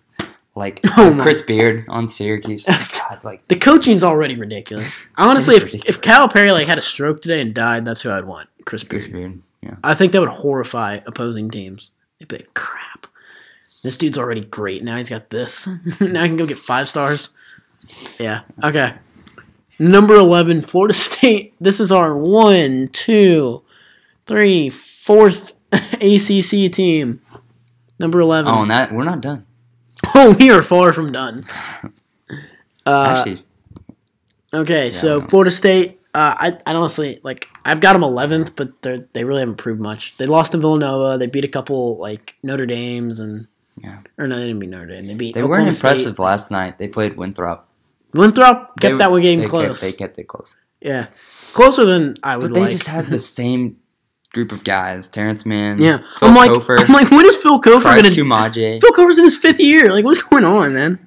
Chris Beard on Syracuse. God, the coaching's already ridiculous. Honestly, if Calipari had a stroke today and died, that's who I'd want. Chris Beard. Yeah. I think that would horrify opposing teams. They'd be like, crap. This dude's already great. Now he's got this. Now I can go get 5 stars. Yeah. Okay. Number 11, Florida State. This is our 1, 2, 3, 4th ACC team. Number 11. Oh, and that we're not done. Oh, we are far from done. Actually. Okay, yeah, so Florida State, I honestly, I've got them 11th, but they really haven't proved much. They lost to Villanova. They beat a couple, Notre Dames and... Yeah. Or no, they didn't beat Notre Dame. They weren't impressive State. Last night. They played Winthrop. Winthrop kept that game close. They kept it close. Yeah. Closer than I would like. But they just have the same group of guys. Terrence Mann. Yeah. Phil Cofer. I'm like, when is Phil Cofer going to... Kumaje. Phil Cofer's in his 5th year. What's going on, man?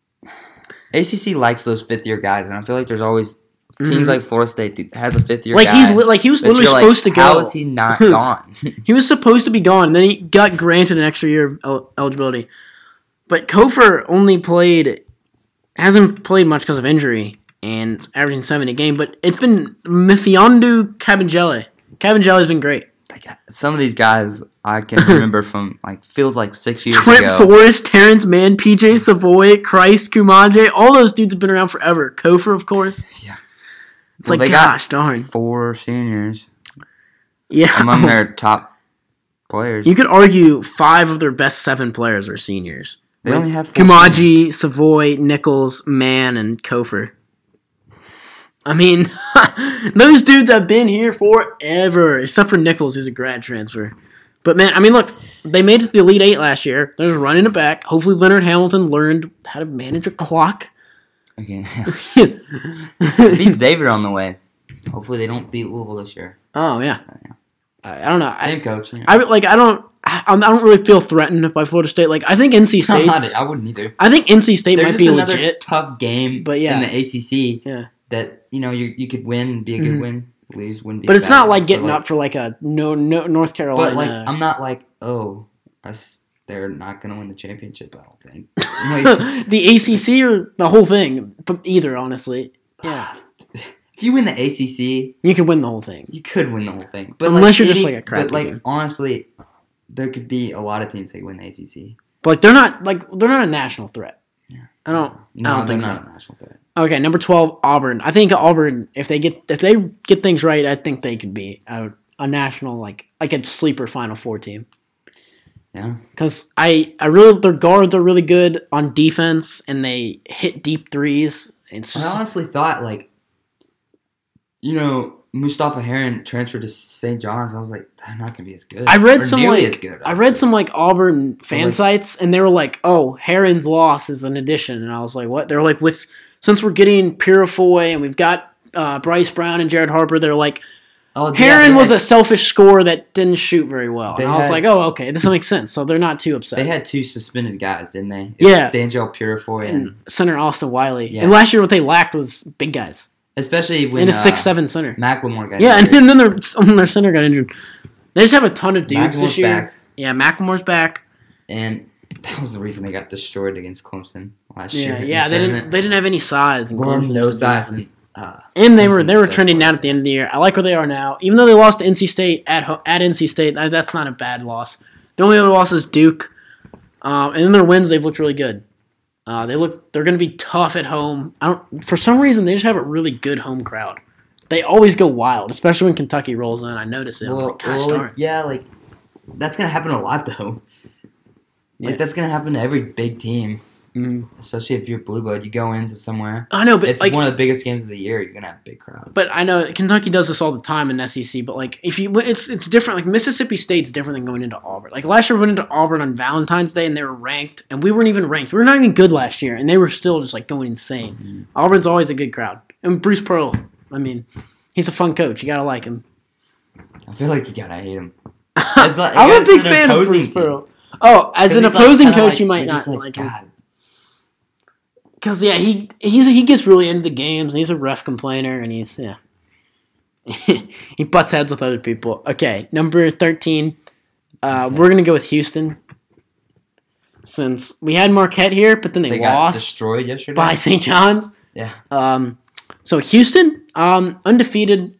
ACC likes those 5th-year guys, and I feel like there's always... Teams like Florida State has a 5th-year guy. He was literally supposed to go. How is he not gone? He was supposed to be gone, and then he got granted an extra year of eligibility. But Cofer hasn't played much because of injury, and averaging 7 a game. But it's been Mfiondu Kabengele. Kabenjele's been great. Some of these guys I can remember from feels like 6 years Trent ago. Trent Forrest, Terrence Mann, PJ Savoy, Christ Kumaje, all those dudes have been around forever. Kofor, of course. Yeah. It's gosh darn. 4 seniors. Yeah. Among their top players. You could argue 5 of their best 7 players are seniors. They only have 4 Kumaje, seniors. Savoy, Nichols, Mann, and Kofor. I mean, those dudes have been here forever, except for Nichols, who's a grad transfer. But, man, I mean, look, they made it to the Elite 8 last year. They're just running it back. Hopefully Leonard Hamilton learned how to manage a clock. Okay. They beat Xavier on the way. Hopefully they don't beat Louisville this year. Oh, yeah. I don't know. Same coach. Yeah. I don't really feel threatened by Florida State. I think NC State. I wouldn't either. I think NC State might be another legit. Tough game, but in the ACC. Yeah. That you could win, be a good win, lose, wouldn't be. But it's not getting up for a no North Carolina. But I'm not they're not going to win the championship. I don't think. The ACC or the whole thing, but either honestly. Yeah. If you win the ACC, you can win the whole thing. You could win the whole thing, but unless you're just a crappy team. Honestly, there could be a lot of teams that win the ACC. But they're not a national threat. Yeah. I don't think so. Not a national threat. Okay, number 12, Auburn. I think Auburn, if they get things right, I think they could be a national a sleeper Final Four team. Yeah. Because their guards are really good on defense, and they hit deep threes. I honestly thought Mustafa Heron transferred to St. John's. I was like, they're not gonna be as good. I read some Auburn fan sites, and they were like, "Oh, Heron's loss is an addition," and I was like, "What?" They're like, since we're getting Purifoy and we've got Bryce Brown and Jared Harper, they're like, Heron was a selfish scorer that didn't shoot very well. And I was like, oh, okay, this makes sense. So they're not too upset. They had 2 suspended guys, didn't they? Yeah. D'Angelo Purifoy and center Austin Wiley. Yeah. And last year what they lacked was big guys. Especially when... And a 6'7" center. McLemore got injured. Yeah, and then their center got injured. They just have a ton of dudes this year. Back. Yeah, McLemore's back. And that was the reason they got destroyed against Clemson last year. Yeah, they didn't have any size. No size. And they were trending down at the end of the year. I like where they are now. Even though they lost to NC State at NC State, that's not a bad loss. The only other loss is Duke. And in their wins, they've looked really good. They're going to be tough at home. For some reason, they just have a really good home crowd. They always go wild, especially when Kentucky rolls in. I notice it. Gosh darn. Yeah, that's going to happen a lot, though. That's going to happen to every big team. Mm-hmm. Especially if you're blue blood, you go into somewhere. I know, but it's one of the biggest games of the year. You're gonna have big crowds. But I know Kentucky does this all the time in SEC. But it's different. Mississippi State's different than going into Auburn. Last year, we went into Auburn on Valentine's Day, and they were ranked, and we weren't even ranked. We were not even good last year, and they were still just going insane. Mm-hmm. Auburn's always a good crowd, and Bruce Pearl. I mean, he's a fun coach. You gotta like him. I feel like you gotta hate him. I'm a big fan of Bruce Pearl. Oh, as an opposing coach, you might not like him. Because, he gets really into the games, and he's a ref complainer, and he's, he butts heads with other people. Okay, number 13, we're going to go with Houston. Since we had Marquette here, but then they lost. Got destroyed yesterday. By St. John's. Yeah. So Houston, undefeated,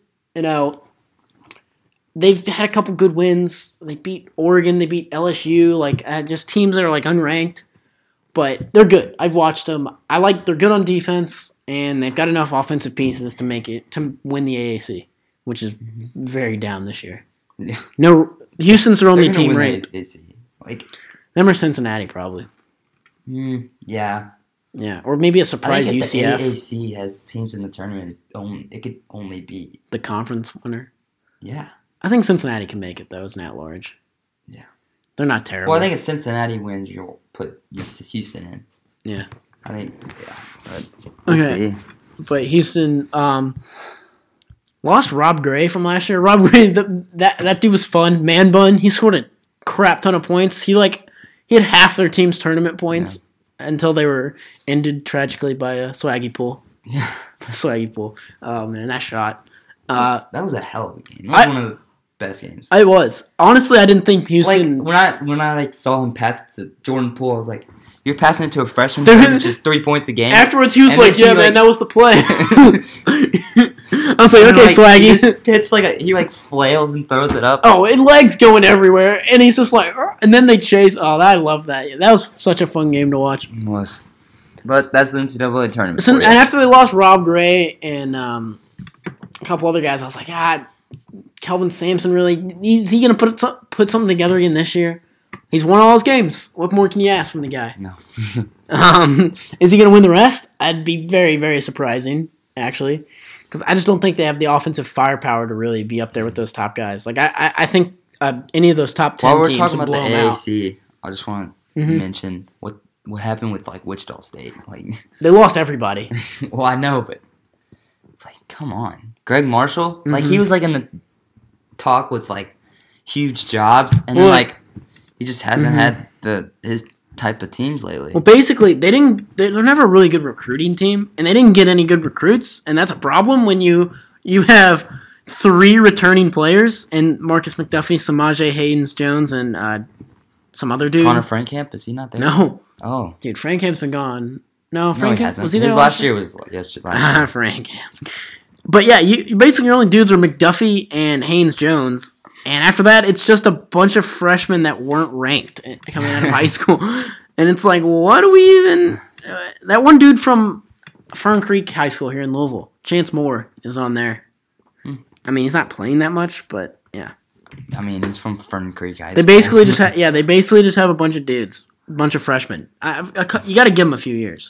they've had a couple good wins. They beat Oregon, they beat LSU, just teams that are, unranked. but they're good. I've watched them. They're good on defense, and they've got enough offensive pieces to win the AAC, which is very down this year. Yeah. No, Houston's their only team, right? Like them or Cincinnati, probably. Yeah. Yeah, or maybe a surprise UCF. The AAC has teams in the tournament. It could only be the conference winner. Yeah. I think Cincinnati can make it, though, as an at-large. Yeah. They're not terrible. Well, I think if Cincinnati wins, you'll put Houston in. Yeah. I think, But we'll see. But Houston lost Rob Gray from last year. Rob Gray, that dude was fun. Man bun. He scored a crap ton of points. He had half their team's tournament points until they were ended tragically by a swaggy pull. Yeah. Swaggy pull. Oh, man, that shot. That was a hell of a game. That was one of the best games. It was. Honestly, I didn't think Houston... When I saw him pass to Jordan Poole, I was like, you're passing it to a freshman who's just 3 points a game? Afterwards, he was like, man, that was the play. I was like, okay, Swaggy. He flails and throws it up. Oh, and legs going everywhere. And he's just like, and then they chase. Oh, I love that. That was such a fun game to watch. It was. But that's the NCAA tournament. And after they lost Rob Gray and a couple other guys, I was like, Kelvin Sampson, really? Is he going to put something together again this year? He's won all his games. What more can you ask from the guy? No. Is he going to win the rest? I'd be very, very surprising, actually. Because I just don't think they have the offensive firepower to really be up there with those top guys. Like, I think any of those top 10 teams talking would about blow the them AAC, out. I just want to mention what happened with, Wichita State. They lost everybody. Well, I know, but it's come on. Greg Marshall? He was, in the talk with, huge jobs, and then, he just hasn't had his type of teams lately. Well, basically, they're never a really good recruiting team, and they didn't get any good recruits, and that's a problem when you have 3 returning players, and Marcus McDuffie, Samaje Haynes-Jones, and some other dude. Connor Frankamp, is he not there? No. Oh. Dude, Frankamp's been gone. No, Frankamp, hasn't. Was he there his last year? Was yesterday. Frankamp. But yeah, you basically your only dudes are McDuffie and Haynes-Jones. And after that, it's just a bunch of freshmen that weren't ranked coming out of high school. And it's like, what do we even... that one dude from Fern Creek High School here in Louisville, Chance Moore, is on there. I mean, he's not playing that much, but yeah. I mean, he's from Fern Creek High School. They basically just have a bunch of dudes, a bunch of freshmen. You got to give them a few years.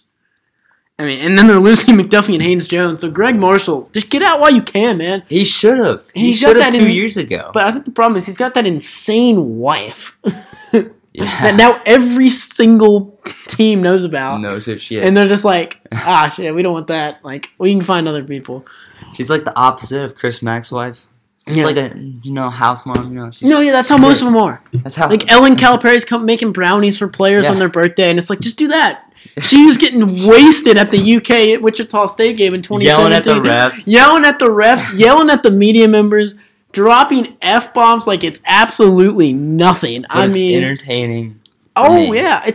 I mean, and then they're losing McDuffie and Haynes-Jones. So Greg Marshall, just get out while you can, man. He should have. He should have 2 years ago. But I think the problem is he's got that insane wife. Yeah. That now every single team knows about. Knows who she is. And they're just like, shit, we don't want that. We can find other people. She's like the opposite of Chris Mack's wife. Just like a, house mom, that's how most of them are. That's how. Ellen Calipari's making brownies for players on their birthday, and it's like, just do that. She was getting wasted at the UK Wichita State game in 2017. Yelling at the refs, yelling at the media members, dropping F-bombs like it's absolutely nothing. But it's entertaining. Oh, yeah.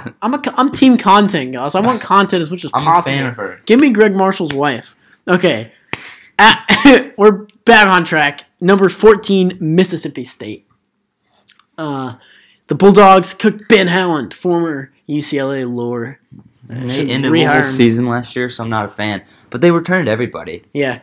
I'm team content, guys. I want content as much as possible. I'm a fan of her. Give me Greg Marshall's wife. Okay. We're back on track. Number 14, Mississippi State. The Bulldogs cooked Ben Howland, former UCLA lure. They ended the whole season last year, so I'm not a fan. But they returned everybody. Yeah.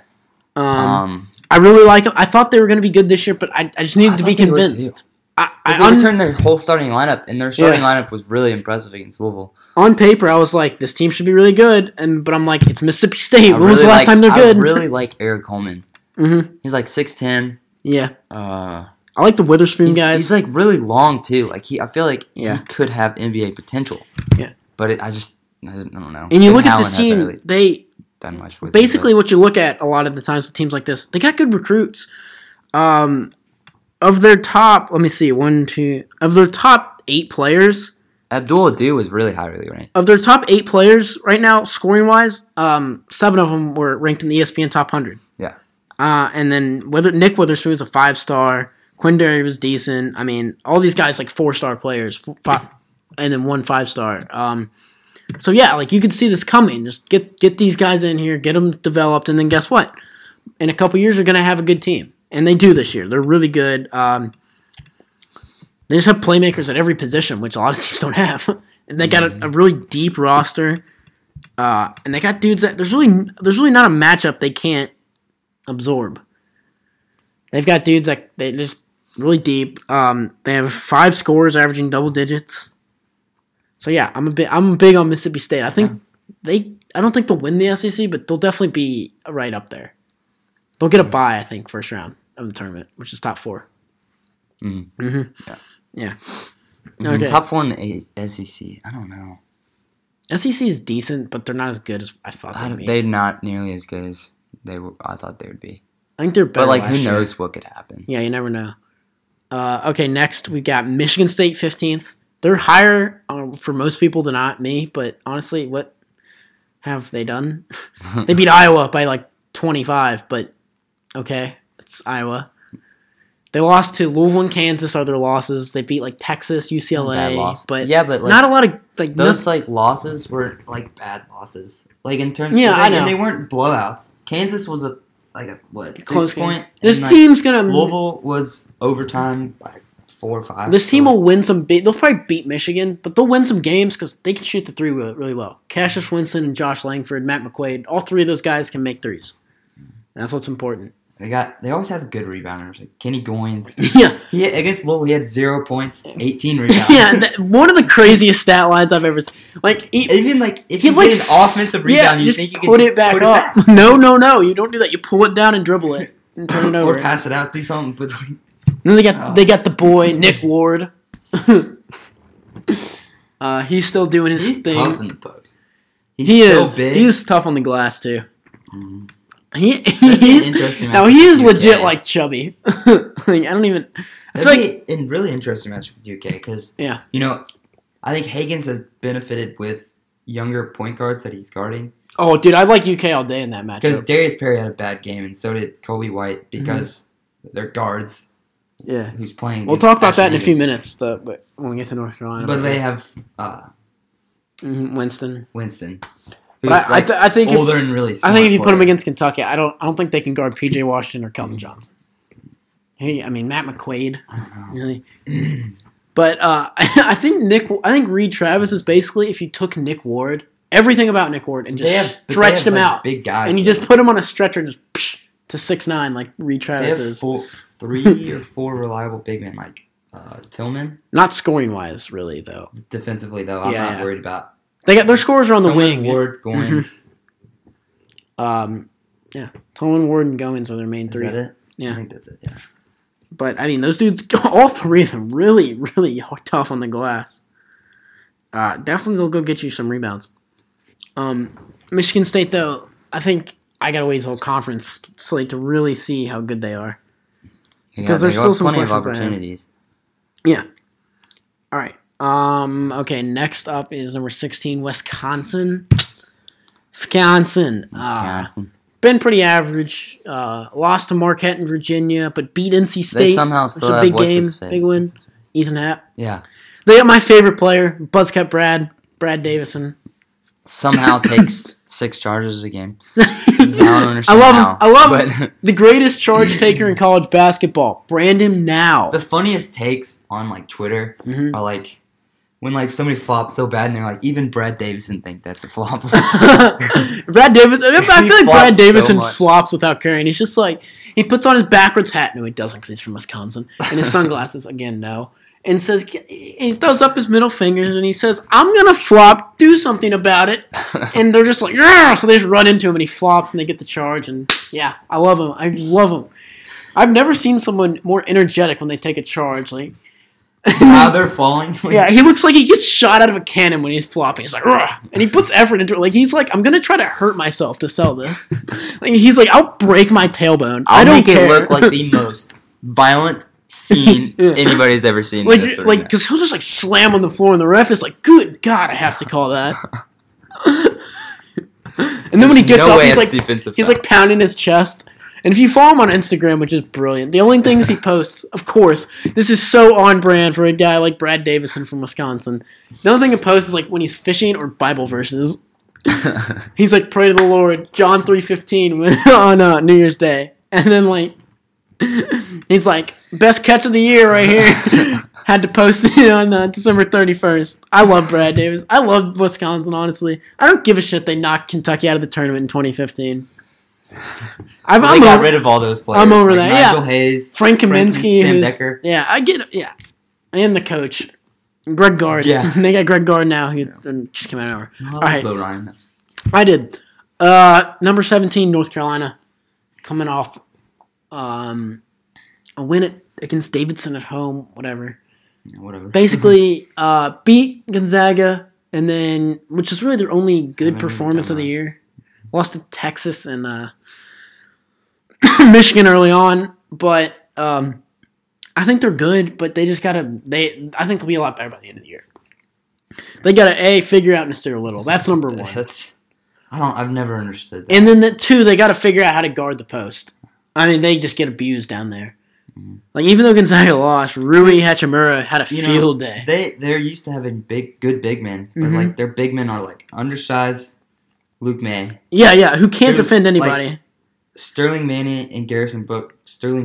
I really like them. I thought they were going to be good this year, but I just needed to be convinced. They returned their whole starting lineup, and their starting lineup was really impressive against Louisville. On paper, I was like, this team should be really good, but I'm like, it's Mississippi State. When was the last time they're good? I really like Eric Coleman. Mm-hmm. He's 6'10". Yeah. I like the Witherspoon guys. He's really long too. I feel like he could have NBA potential. Yeah. But I don't know. And you look at this team, really they done much with basically what you look at a lot of the times with teams like this, they got good recruits. Of their top, let me see, of their top 8 players, Abdul Adu was really highly ranked. Of their top 8 players right now, scoring wise, 7 of them were ranked in the ESPN top 100. Yeah. And then Nick Witherspoon was a 5-star. Quindary was decent. I mean, all these guys 4-star players, and then 1 5-star. So yeah, you could see this coming. Just get these guys in here, get them developed, and then guess what? In a couple years, they're going to have a good team, and they do this year. They're really good. They just have playmakers at every position, which a lot of teams don't have. And they got a really deep roster. And they got dudes that there's really not a matchup they can't absorb. They've got dudes that they just really deep. They have 5 scorers averaging double digits. So yeah, I'm big on Mississippi State. I think I don't think they'll win the SEC, but they'll definitely be right up there. They'll get a bye, I think, first round of the tournament, which is top 4. Mm-hmm. Mm-hmm. Yeah. Okay. Top 4 in the SEC. I don't know. SEC is decent, but they're not as good as I thought they'd be. They're not nearly as good as I thought they would be. I think they're better. But who knows what could happen? Yeah, you never know. Okay, next we got Michigan State 15th. They're higher for most people than not me, but honestly, what have they done? They beat Iowa by 25, but okay, it's Iowa. They lost to Louisville and Kansas are their losses. They beat Texas, UCLA, but not a lot of those losses were bad losses. In terms, I know. And they weren't blowouts. Kansas was a 6 point. This team's gonna. Louisville was overtime 4 or 5. This team will win some. They'll probably beat Michigan, but they'll win some games because they can shoot the 3 really well. Cassius Winston and Josh Langford, Matt McQuaid, all 3 of those guys can make threes. That's what's important. They always have good rebounders. Kenny Goins. Yeah. Against Louisville, he had 0 points, 18 rebounds. Yeah, one of the craziest stat lines I've ever seen. If you get an offensive rebound, you think you can put it back up. No, you don't do that. You pull it down and dribble it and turn it over. Or pass it out, do something. But then they got the boy Nick Ward. He's still doing his thing. He's tough in the post. He's big. He's tough on the glass too. Mm-hmm. He is legit chubby. I don't even. I feel a really interesting match with UK because I think Higgins has benefited with younger point guards that he's guarding. Oh, dude, I like UK all day in that match. Because Darius Perry had a bad game, and so did Kobe White because they're guards. Yeah, who's playing? We'll talk about that in a few minutes. But when we get to North Carolina, but they have Winston. But I think older and really smart. I think if you put him against Kentucky, I don't think they can guard PJ Washington or Kelvin Johnson. Matt McQuaid. I don't know. Really. But I think Reed Travis is basically if you took Nick Ward, everything about Nick Ward, and just stretched him out, big guys, and you just put him on a stretcher and just to 6'9" like Reed Travis is. 3 or 4 reliable big men like Tillman. Not scoring wise, really though. Defensively though, I'm not worried about. They got their scores are on the wing. Ward, Goins. Tillman, Ward, and Goins are their main 3. Is that it? Yeah, I think that's it. Yeah. But those dudes, all 3 of them, really, really tough on the glass. Definitely, they'll go get you some rebounds. Michigan State, though, I think I gotta wait until conference slate to really see how good they are. Because there's still some plenty of opportunities. Yeah. All right. Okay, next up is number 16, Wisconsin. Wisconsin. Been pretty average. Lost to Marquette in Virginia, but beat NC State. They somehow still have big game, big win. Ethan Happ. Yeah. They got my favorite player, Buzzcut Brad Davison. Somehow takes 6 charges a game. I love him. I love him. The greatest charge taker in college basketball. Brandon Now. The funniest takes on Twitter are when somebody flops so bad and they're even Brad Davison think that's a flop. Brad Davison. I feel like Brad Davison flops without caring. He's just he puts on his backwards hat. No, he doesn't because he's from Wisconsin. And his sunglasses again. No. And says he throws up his middle fingers and he says, "I'm gonna flop. Do something about it." And they're just yeah. So they just run into him and he flops and they get the charge. And yeah, I love him. I love him. I've never seen someone more energetic when they take a charge. Now they're falling. Yeah, he looks like he gets shot out of a cannon when he's flopping. He's and he puts effort into it. He's I'm gonna try to hurt myself to sell this. He's I'll break my tailbone. I don't care. Make it look like the most violent scene anybody's ever seen. Because he'll just slam on the floor, and the ref is "Good God, I have to call that." And then when he gets up, he's pounding his chest. And if you follow him on Instagram, which is brilliant, the only things he posts, of course, this is so on brand for a guy like Brad Davison from Wisconsin. The only thing he posts is when he's fishing or Bible verses. He's "Pray to the Lord," John 3:15 on New Year's Day, and then He's like, best catch of the year right here. Had to post it on December 31st. I love Brad Davis. I love Wisconsin, honestly. I don't give a shit they knocked Kentucky out of the tournament in 2015. They got rid of all those players. I'm over that. Nigel Hayes, Frank Kaminsky, Sam Decker. Yeah, I get it. Yeah, and the coach, Greg Gard. Yeah, they got Greg Gard now. He just came out of nowhere. All right, Ryan. I did. Number 17, North Carolina, coming off a win against Davidson at home. Whatever. Yeah, whatever. Basically, beat Gonzaga, and then which is really their only good performance of the year. Lost to Texas and Michigan early on, but I think they're good. But they just gotta. I think they'll be a lot better by the end of the year. They gotta figure out Mr. Little. That's number one. I've never understood that. And then two, they gotta figure out how to guard the post. I mean, they just get abused down there. Mm-hmm. Like even though Gonzaga lost, Rui Hachimura had a field day. They're used to having good big men, but like their big men are like undersized. Luke May. Yeah, who can't defend anybody. Like, Sterling Manley and Garrison Brooks,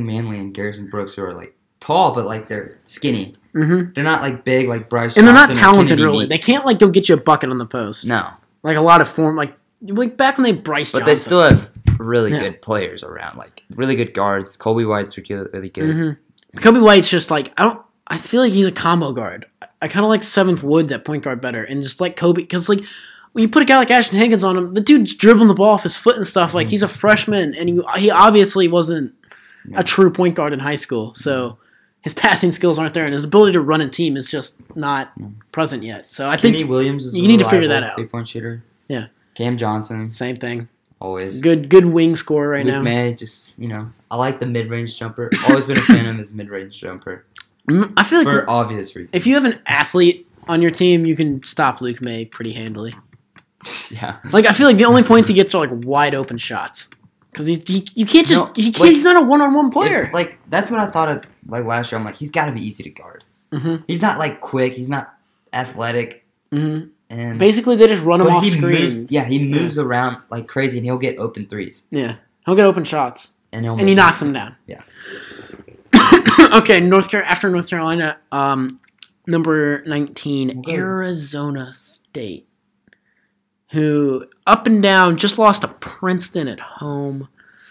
who are like tall, but like they're skinny. Mm-hmm. They're not like big like Bryce Johnson. And they're not talented really. They can't like go get you a bucket on the post. No. Like a lot of form, like back when they Bryce Johnson. But they still have really good players around, like really good guards. Colby White's really good. Mm-hmm. Colby White's just like I feel like he's a combo guard. I kind of like Seventh Woods at point guard better, and just like Kobe because like. When you put a guy like Ashton Higgins on him, the dude's dribbling the ball off his foot and stuff. Like, he's a freshman, and he obviously wasn't a true point guard in high school. So his passing skills aren't there, and his ability to run a team is just not present yet. So I think Kenny Williams is you need to figure that out. 3-point shooter. Yeah. Cam Johnson. Same thing. Always. Good wing scorer right now. Luke May, just, I like the mid-range jumper. Always been a fan of his mid-range jumper. I feel like for obvious reasons. If you have an athlete on your team, you can stop Luke May pretty handily. Yeah. Like, I feel like the only points he gets are, like, wide open shots. Because you can't just... he's not a one-on-one player. That's what I thought of, like, last year. I'm like, he's got to be easy to guard. Mm-hmm. He's not, like, quick. He's not athletic. Mm-hmm. And basically, they just run him off screens. He moves around like crazy, and he'll get open threes. Yeah. He'll get open shots. And he knocks them down. Yeah. Okay, after North Carolina, number 19, Arizona State. Who, up and down, just lost to Princeton at home.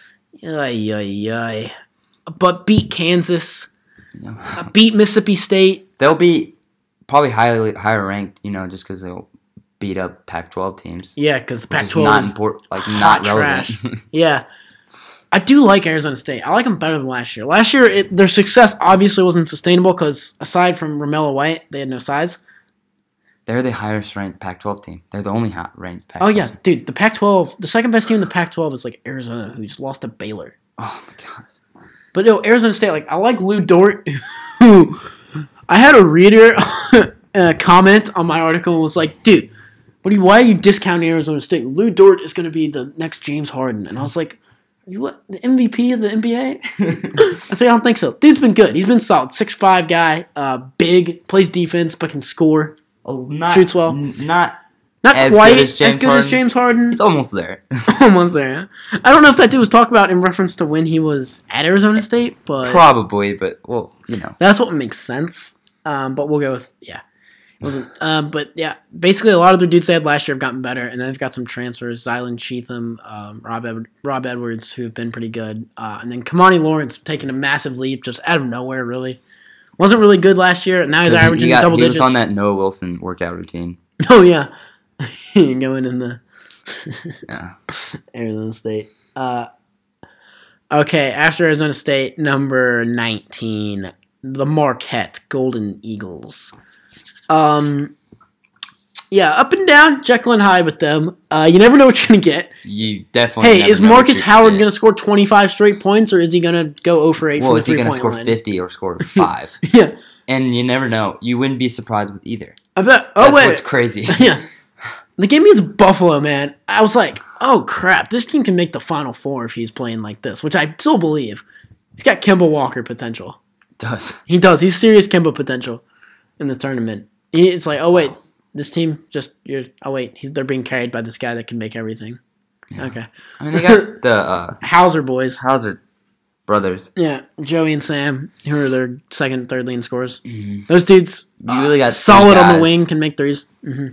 But beat Kansas. Beat Mississippi State. They'll be probably higher ranked, just because they'll beat up Pac-12 teams. Yeah, because Pac-12 is not relevant. Trash. Yeah. I do like Arizona State. I like them better than last year. Last year, their success obviously wasn't sustainable because aside from Romello White, they had no size. They're the highest ranked Pac-12 team. They're the only ranked Pac-12 Oh, yeah. Dude, the Pac-12, the second best team in the Pac-12 is like Arizona, who just lost to Baylor. Oh, my God. But no, Arizona State, I like Lou Dort, who I had a reader comment on my article and was like, dude, why are you discounting Arizona State? Lou Dort is going to be the next James Harden. And I was like, you what? The MVP of the NBA? I said, I don't think so. Dude's been good. He's been solid. 6'5" guy, big, plays defense, but can score. Shoots well. Not as quite as good as James Harden. He's almost there. Almost there. Yeah. I don't know if that dude was talked about in reference to when he was at Arizona State, but probably. But that's what makes sense. But we'll go with it wasn't. But yeah, basically a lot of the dudes they had last year have gotten better, and then they've got some transfers: Zylan Cheatham, Rob Edwards, who have been pretty good, and then Kamani Lawrence taking a massive leap just out of nowhere. Really. Wasn't really good last year, and now he's averaging double digits. He was on that Noah Wilson workout routine. Oh, yeah. Going in the Arizona State. Okay, after Arizona State, number 19, the Marquette Golden Eagles. Yeah, up and down, Jekyll and Hyde with them. You never know what you're going to get. You definitely Hey, is Marcus Howard going to score 25 straight points, or is he going to go 0 for 8 from the 3-point line? Well, is he going to score 50 or score 5? Yeah. And you never know. You wouldn't be surprised with either. I bet. That's what's crazy. Yeah. The game against Buffalo, man, I was like, oh, crap, this team can make the Final Four if he's playing like this, which I still believe. He's got Kemba Walker potential. He does. He's serious Kemba potential in the tournament. It's like, oh, wait. This team they're being carried by this guy that can make everything. Yeah. Okay. I mean, they got the Hauser boys. Hauser. brothers. Yeah, Joey and Sam, who are their second, third leading scorers. Mm-hmm. Those dudes, you really got solid on the wing, can make threes. Mm-hmm.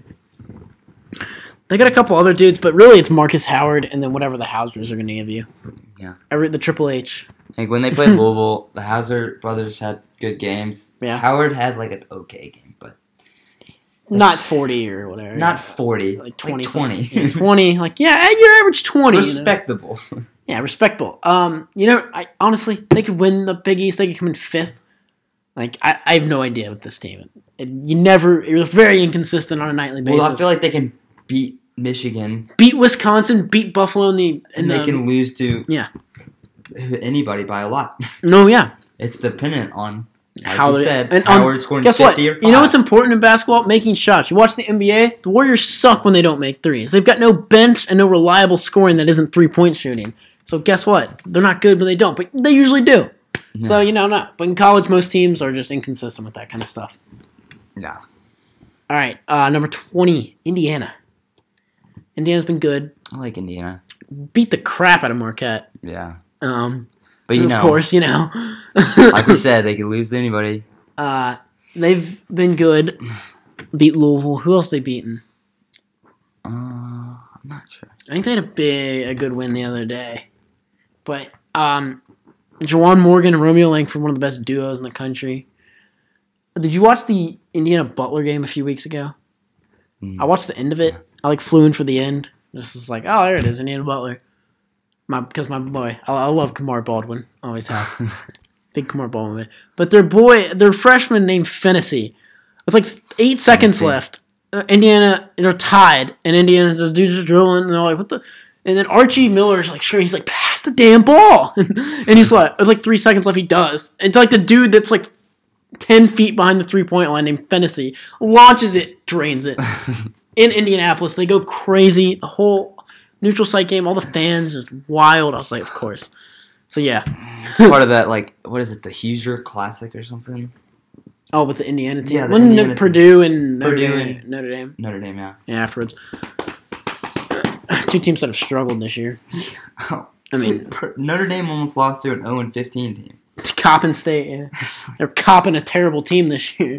They got a couple other dudes, but really it's Marcus Howard and then whatever the Hausers are going to give you. Yeah. The Triple H. Like when they played Louisville, the Hauser brothers had good games. Yeah. Howard had like an okay game, but not 40 or whatever. Not 40. Like 20. Like 20. Yeah, 20. Like, yeah, your average 20. Respectable. You know? Yeah, respectable. I honestly, they could win the Big East. They could come in 5th. Like, I have no idea with this team. You're very inconsistent on a nightly basis. Well, I feel like they can beat Michigan, beat Wisconsin, beat Buffalo and they can lose to anybody by a lot. No, yeah, it's dependent on how you said Howard scoring 50 what? or 5. You know what's important in basketball? Making shots. You watch the NBA. The Warriors suck when they don't make threes. They've got no bench and no reliable scoring that isn't 3-point shooting. So guess what? They're not good when they don't, but they usually do. Yeah. So no. But in college, most teams are just inconsistent with that kind of stuff. Yeah. All right, number 20, Indiana. Indiana's been good. I like Indiana. Beat the crap out of Marquette. Yeah. But of course, like we said, they could lose to anybody. They've been good. Beat Louisville. Who else they beaten? I'm not sure. I think they had a good win the other day. But Juwan Morgan and Romeo Langford, one of the best duos in the country. Did you watch the Indiana Butler game a few weeks ago? I watched the end of it. I flew in for the end. Just was like, oh, there it is, Indiana Butler. Because my boy, I love Kamar Baldwin. Always have. Big Kamar Baldwin. But their freshman named Fennessy, with 8 seconds left, Indiana, they're tied, and Indiana, the dudes are drilling, and they're like, what the? And then Archie Miller's he's like, pass the damn ball. And he's like, with 3 seconds left, he does. It's like the dude that's 10 feet behind the 3-point line named Fennessy launches it, drains it. In Indianapolis, they go crazy. The whole neutral site game, all the fans, it's wild. I was like, of course. So, yeah. It's part of that, what is it, the Hoosier Classic or something? Oh, with the Indiana team? Yeah, the Indiana Purdue and Notre Dame. Notre Dame, yeah. Yeah, afterwards. 2 teams that have struggled this year. Oh. I mean, Notre Dame almost lost to an 0-15 team. To Coppin State, yeah. They're copping a terrible team this year.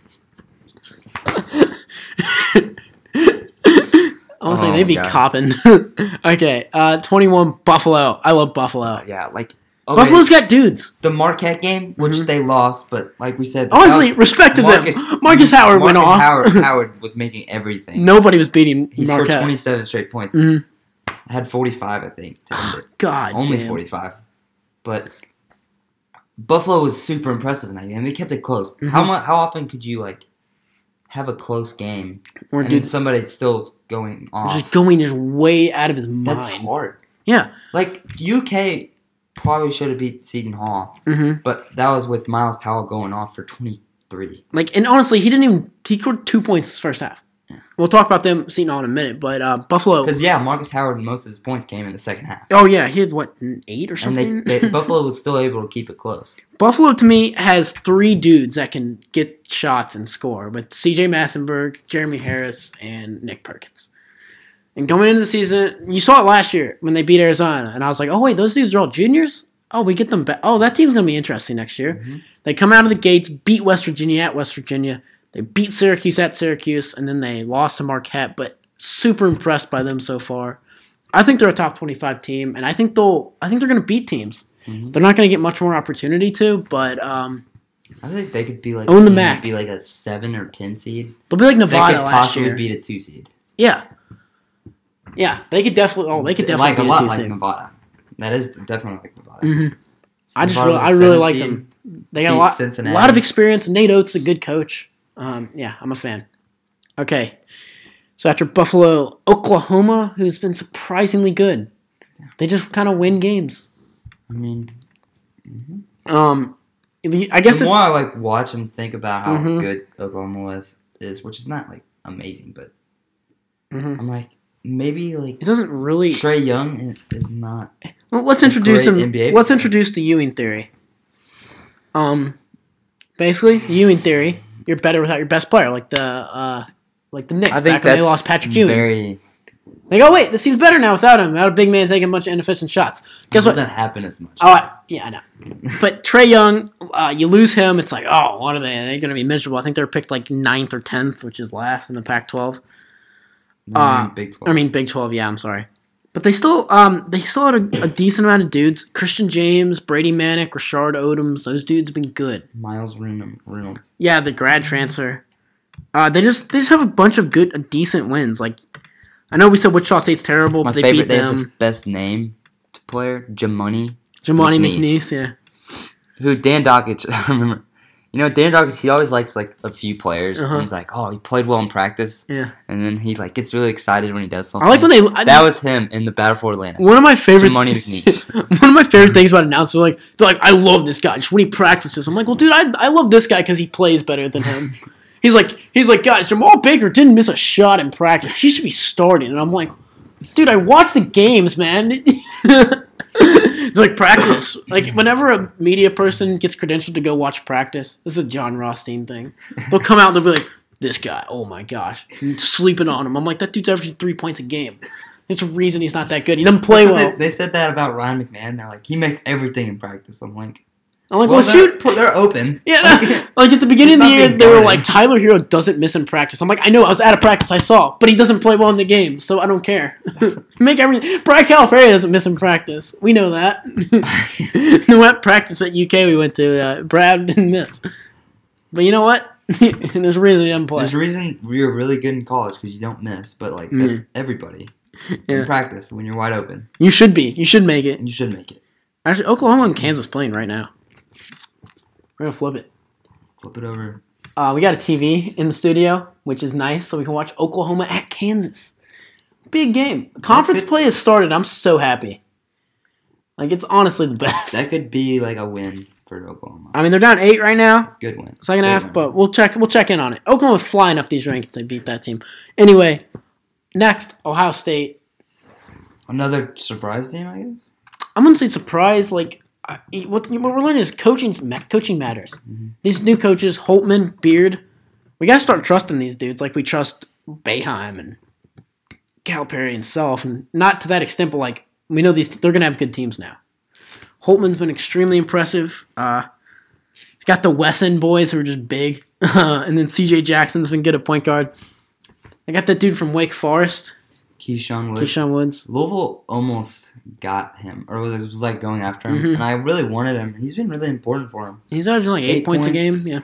I don't think they'd be copping. Okay, 21, Buffalo. I love Buffalo. Yeah, okay. Buffalo's got dudes. The Marquette game, which they lost, but like we said... Honestly, respect to them. Marcus Howard went off. Howard was making everything. Nobody was beating He Marquette. scored 27 straight points. Mm-hmm. Had 45, I think, to end it. God Only damn. 45. But Buffalo was super impressive in that game. They kept it close. Mm-hmm. How often could you, have a close game and then somebody still going off? Just going way out of his mind. That's hard. Yeah. UK probably should have beat Seton Hall, but that was with Miles Powell going off for 23. And honestly, he scored 2 points this first half. Yeah. We'll talk about them Seton Hall in a minute, but Buffalo... Because, Marcus Howard, most of his points came in the second half. Oh, yeah, he had, 8 or something? And Buffalo was still able to keep it close. Buffalo, to me, has 3 dudes that can get shots and score, with C.J. Massenberg, Jeremy Harris, and Nick Perkins. And going into the season, you saw it last year when they beat Arizona, and I was like, oh, wait, those dudes are all juniors? Oh, we get them back. Oh, that team's going to be interesting next year. Mm-hmm. They come out of the gates, beat West Virginia at West Virginia. They beat Syracuse at Syracuse, and then they lost to Marquette, but super impressed by them so far. I think they're a top 25 team, and I think they're going to beat teams. Mm-hmm. They're not going to get much more opportunity to, but I think they could be own the MAC. Be a 7 or 10 seed. They'll be like Nevada last year. They could possibly beat a 2 seed. Yeah. Yeah, they could definitely. Oh, they could definitely beat a 2 seed. Like Nevada. That is definitely like Nevada. Mm-hmm. I really like them. They got a lot of experience. Nate Oates, a good coach. Yeah, I'm a fan. Okay, so after Buffalo, Oklahoma, who's been surprisingly good. They just kind of win games. I mean, I guess the more I watch and think about how good Oklahoma is, which is not amazing, but I'm like, maybe it doesn't really. Trae Young is not. Well, let's introduce him. NBA let's introduce the Ewing theory. Basically, Ewing theory. You're better without your best player, like the Knicks back when they lost Patrick Ewing. Very Like, oh wait, this team's better now without him. Without a big man taking a bunch of inefficient shots. Guess what? It doesn't happen as much. Oh, yeah, I know. But Trae Young, you lose him, it's like, oh, what are they? They're going to be miserable. I think they're picked like 9th or 10th, which is last in the Pac-12. Big 12. Big 12. Yeah, I'm sorry. But they still had a decent amount of dudes. Christian James, Brady Manick, Rashard Odoms. Those dudes have been good. Miles Reynolds. Yeah, the grad transfer. They just have a bunch of decent wins. Like, I know we said Wichita State's terrible, but they beat them. They have the best name player, Jamoni McNeese, yeah. Who Dan Dockich, I remember. You know, Dan Dockich, he always likes like a few players, and he's like, "Oh, he played well in practice." Yeah. And then he like gets really excited when he does something. I like when that was him in the Battle for Atlantis. One of my favorite Jamoni McNeese. One of my favorite things about announcers, they're like, I love this guy. Just when he practices, I'm like, well, dude, I love this guy because he plays better than him. He's like, guys, Jamal Baker didn't miss a shot in practice. He should be starting. And I'm like, dude, I watch the games, man. Like, practice. Like, whenever a media person gets credentialed to go watch practice, this is a John Rothstein thing. They'll come out and they'll be like, this guy, oh my gosh, I'm sleeping on him. I'm like, that dude's averaging 3 points a game. There's a reason he's not that good. He doesn't play well. They said that about Ryan McMahon. They're like, he makes everything in practice. I'm like, well, shoot. They're open. Yeah, like at the beginning of the year, they were like, Tyler Hero doesn't miss in practice. I'm like, I know, I was out of practice, I saw, but he doesn't play well in the game, so I don't care. Make everything. Brad Calipari doesn't miss in practice. We know that. No practice at UK we went to, Brad didn't miss. But you know what? There's a reason he doesn't play. There's a reason you're really good in college because you don't miss, but like that's everybody in practice when you're wide open. You should be. You should make it. You should make it. Actually, Oklahoma and Kansas playing right now. We're going to flip it. Flip it over. We got a TV in the studio, which is nice, so we can watch Oklahoma at Kansas. Big game. Conference play has started. I'm so happy. Like, it's honestly the best. That could be like a win for Oklahoma. I mean, they're down 8 right now. Good win. Second half, but we'll check in on it. Oklahoma's flying up these rankings. They beat that team. Anyway, next, Ohio State. Another surprise team, I guess? I'm going to say surprise, like, what we're learning is coaching matters. Mm-hmm. These new coaches, Holtman, Beard, we got to start trusting these dudes like we trust Boeheim and Calipari himself, and not to that extent, but like we know they're going to have good teams now. Holtman's been extremely impressive. He's got the Wesson boys who are just big, and then C.J. Jackson's been good at point guard. I got that dude from Wake Forest. Keyshawn Woods. Louisville almost got him, or was like going after him, and I really wanted him. He's been really important for him. He's averaging like 8 points a game, yeah.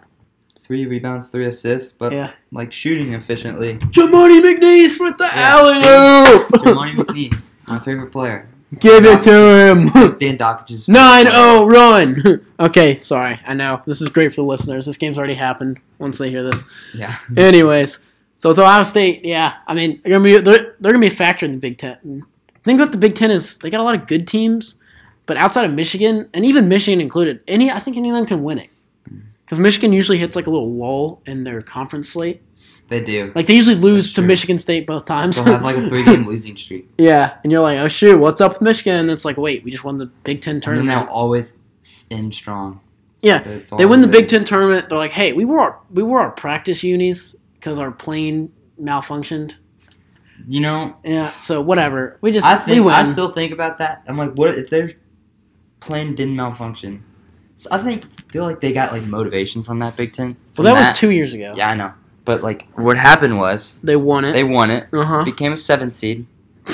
3 rebounds, 3 assists, but like shooting efficiently. Jamoni McNeese with the alley-oop! Jamoni McNeese, my favorite player. Give it to him! Dan Dockich's 9-0 run! Okay, sorry, I know. This is great for the listeners. This game's already happened once they hear this. Yeah. Anyways. So with Ohio State, yeah, I mean they're gonna be a factor in the Big Ten. The thing about the Big Ten is they got a lot of good teams, but outside of Michigan, and even Michigan included, I think anyone can win it. Because Michigan usually hits like a little lull in their conference slate. They do. Like they usually lose to Michigan State both times. They'll have like a 3-game losing streak. Yeah, and you're like, oh shoot, what's up with Michigan? And it's like, wait, we just won the Big Ten tournament. And then they'll always end strong. Yeah, they win the Big Ten tournament. They're like, hey, we wore our practice unis because our plane malfunctioned. You know? Yeah, so whatever. We win. I still think about that. I'm like, what if their plane didn't malfunction? So I feel like they got like motivation from that Big Ten. Well, that was 2 years ago. Yeah, I know. But like, what happened was they won it. Became a 7th seed.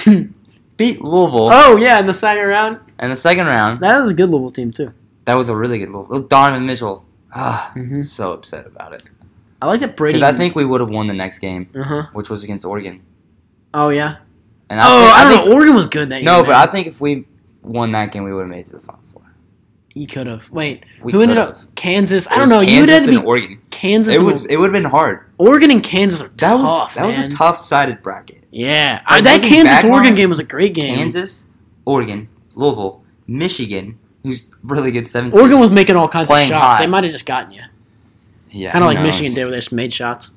Beat Louisville. Oh yeah, in the second round. In the second round. That was a good Louisville team too. That was a really good Louisville. It was Donovan Mitchell. So upset about it. I like that Brady. Because I think we would have won the next game, which was against Oregon. Oh, yeah? And I don't know. Oregon was good that year. No, but I think if we won that game, we would have made it to the Final Four. You could have. Wait, who ended up? Kansas? I don't know. Kansas and Oregon. Kansas. It would have been hard. Oregon and Kansas are tough. That was a tough-sided bracket. Yeah. That Kansas-Oregon game was a great game. Kansas, Oregon, Louisville, Michigan, who's really good 17. Oregon was making all kinds of shots. High. They might have just gotten you. Yeah, kind of like Michigan did where they just made shots.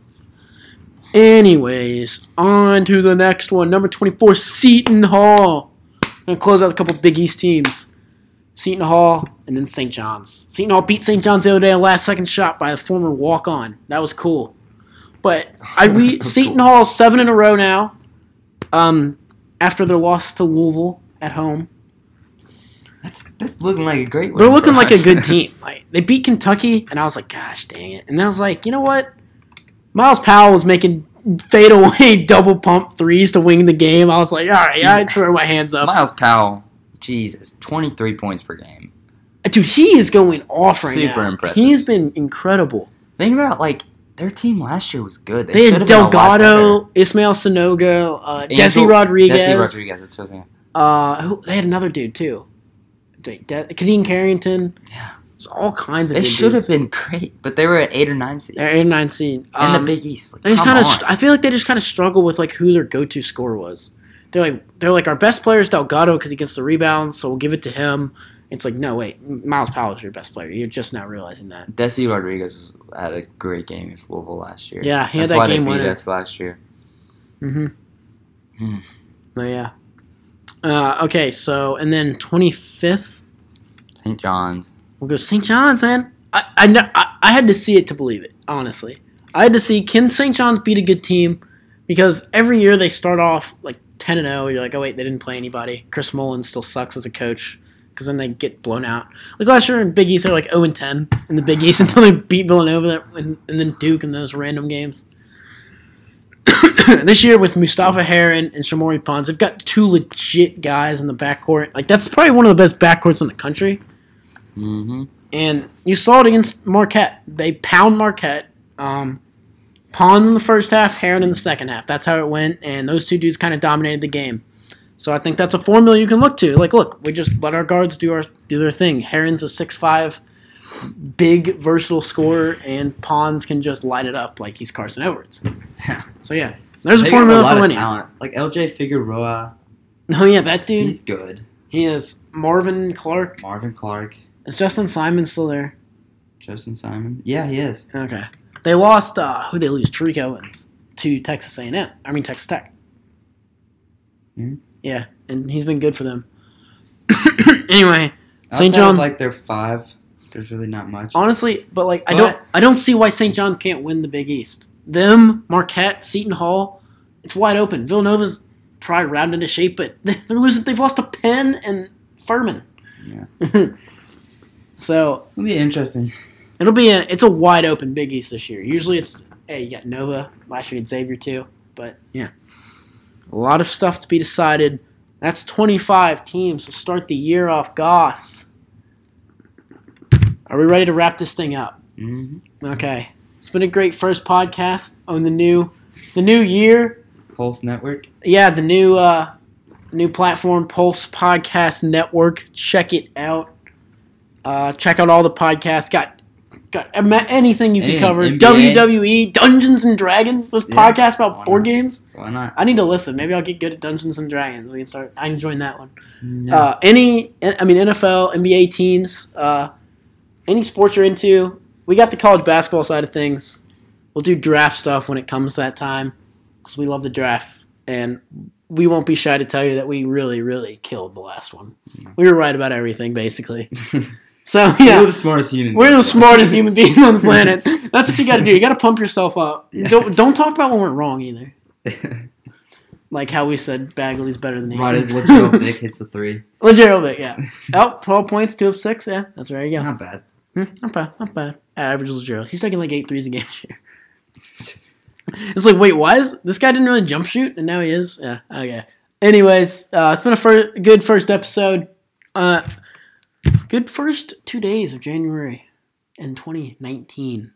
Anyways, on to the next one. Number 24, Seton Hall. Going to close out a couple Big East teams. Seton Hall and then St. John's. Seton Hall beat St. John's the other day, a last-second shot by a former walk-on. That was cool. But Seton Hall 7 in a row now. After their loss to Louisville at home. That's looking like a great win. They're looking like a good team. Like, they beat Kentucky, and I was like, gosh, dang it. And then I was like, you know what? Miles Powell was making fadeaway double pump threes to win the game. I was like, all right, I'd throw my hands up. Miles Powell, Jesus, 23 points per game. Dude, he is going off right now. Super impressive. He's been incredible. Think about, like, their team last year was good. They had Delgado, Ismael Sanogo, Desi Rodriguez. Desi Rodriguez, that's what I was saying. They had another dude, too. Kadeem Carrington. Yeah. There's all kinds of They good should dudes. have been great, but they were at 8 or 9 seed. They're 8 or 9 seed. In the Big East. Like, I feel like they just kind of struggle with like who their go-to scorer was. They're like our best player is Delgado because he gets the rebounds, so we'll give it to him. It's like, no, wait, Miles Powell is your best player. You're just now realizing that. Desi Rodriguez had a great game against Louisville last year. Yeah, he had that game winner. That's why they beat us last year. Mm-hmm. But yeah. Okay, so, and then 25th? St. John's. We'll go St. John's, man. I had to see it to believe it, honestly. I had to see, can St. John's beat a good team? Because every year they start off like 10-0. You're like, oh, wait, they didn't play anybody. Chris Mullin still sucks as a coach. Because then they get blown out. Like last year in Big East, they're like 0-10 in the Big East until they beat Villanova and then Duke in those random games. This year with Mustafa Heron and Shamori Pons, they've got two legit guys in the backcourt. Like that's probably one of the best backcourts in the country. Mm-hmm. And you saw it against Marquette. They pound Marquette. Pons in the first half, Heron in the second half. That's how it went. And those two dudes kind of dominated the game. So I think that's a formula you can look to. Like, look, we just let our guards do their thing. Heron's a 6'5", big, versatile scorer, and Pons can just light it up like he's Carson Edwards. Yeah. So, yeah, there's a formula for winning. Like LJ Figueroa. Oh, yeah, that dude. He's good. He is. Marvin Clark. Is Justin Simon still there? Justin Simon? Yeah, he is. Okay. They lost, who'd they lose? Tariq Owens to Texas A&M. I mean, Texas Tech. Mm-hmm. Yeah, and he's been good for them. Anyway, St. John, like they're 5. There's really not much. Honestly, but like I don't see why St. John's can't win the Big East. Them, Marquette, Seton Hall, it's wide open. Villanova's probably rounded into shape, but they're losing. They've lost to Penn and Furman. Yeah. So it'll be interesting. It's a wide open Big East this year. Usually it's you got Nova. Last year you had Xavier too, but yeah. A lot of stuff to be decided. That's 25 teams to start the year off. Goss. Are we ready to wrap this thing up? Mm-hmm. Okay. It's been a great first podcast on the new year. Pulse Network? Yeah, the new platform, Pulse Podcast Network. Check it out. Check out all the podcasts. Got anything you can cover. NBA. WWE, Dungeons and Dragons. Those podcasts about board games. Why not? I need to listen. Maybe I'll get good at Dungeons and Dragons. I can join that one. No. NFL, NBA teams, any sports you're into. We got the college basketball side of things. We'll do draft stuff when it comes to that time because we love the draft. And we won't be shy to tell you that we really, really killed the last one. We were right about everything, basically. So, yeah. We're the smartest human beings. We're the smartest human beings on the planet. That's what you got to do. You got to pump yourself up. Yeah. Don't talk about when we're wrong either. Like how we said Bagley's better than him. Right as Lagerald Vick hits the 3. Lagerald Vick, yeah. 12 points, 2 of 6. Yeah, that's where you go. Not bad. Not bad. Average Lagerald. He's taking like 8 threes a game this year. It's like, wait, why is this guy didn't really jump shoot and now he is? Yeah, okay. Anyways, it's been a good first episode. Good first 2 days of January in 2019.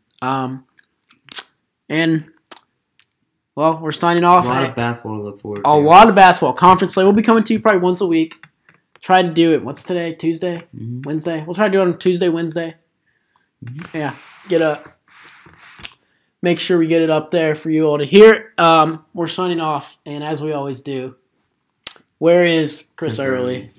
And, well, we're signing off. A lot of basketball to look forward to. A lot of basketball. Conference play. We'll be coming to you probably once a week. Try to do it. What's today? Tuesday? Mm-hmm. Wednesday? We'll try to do it on Tuesday, Wednesday. Mm-hmm. Yeah. Make sure we get it up there for you all to hear. We're signing off. And as we always do, where is Chris Early?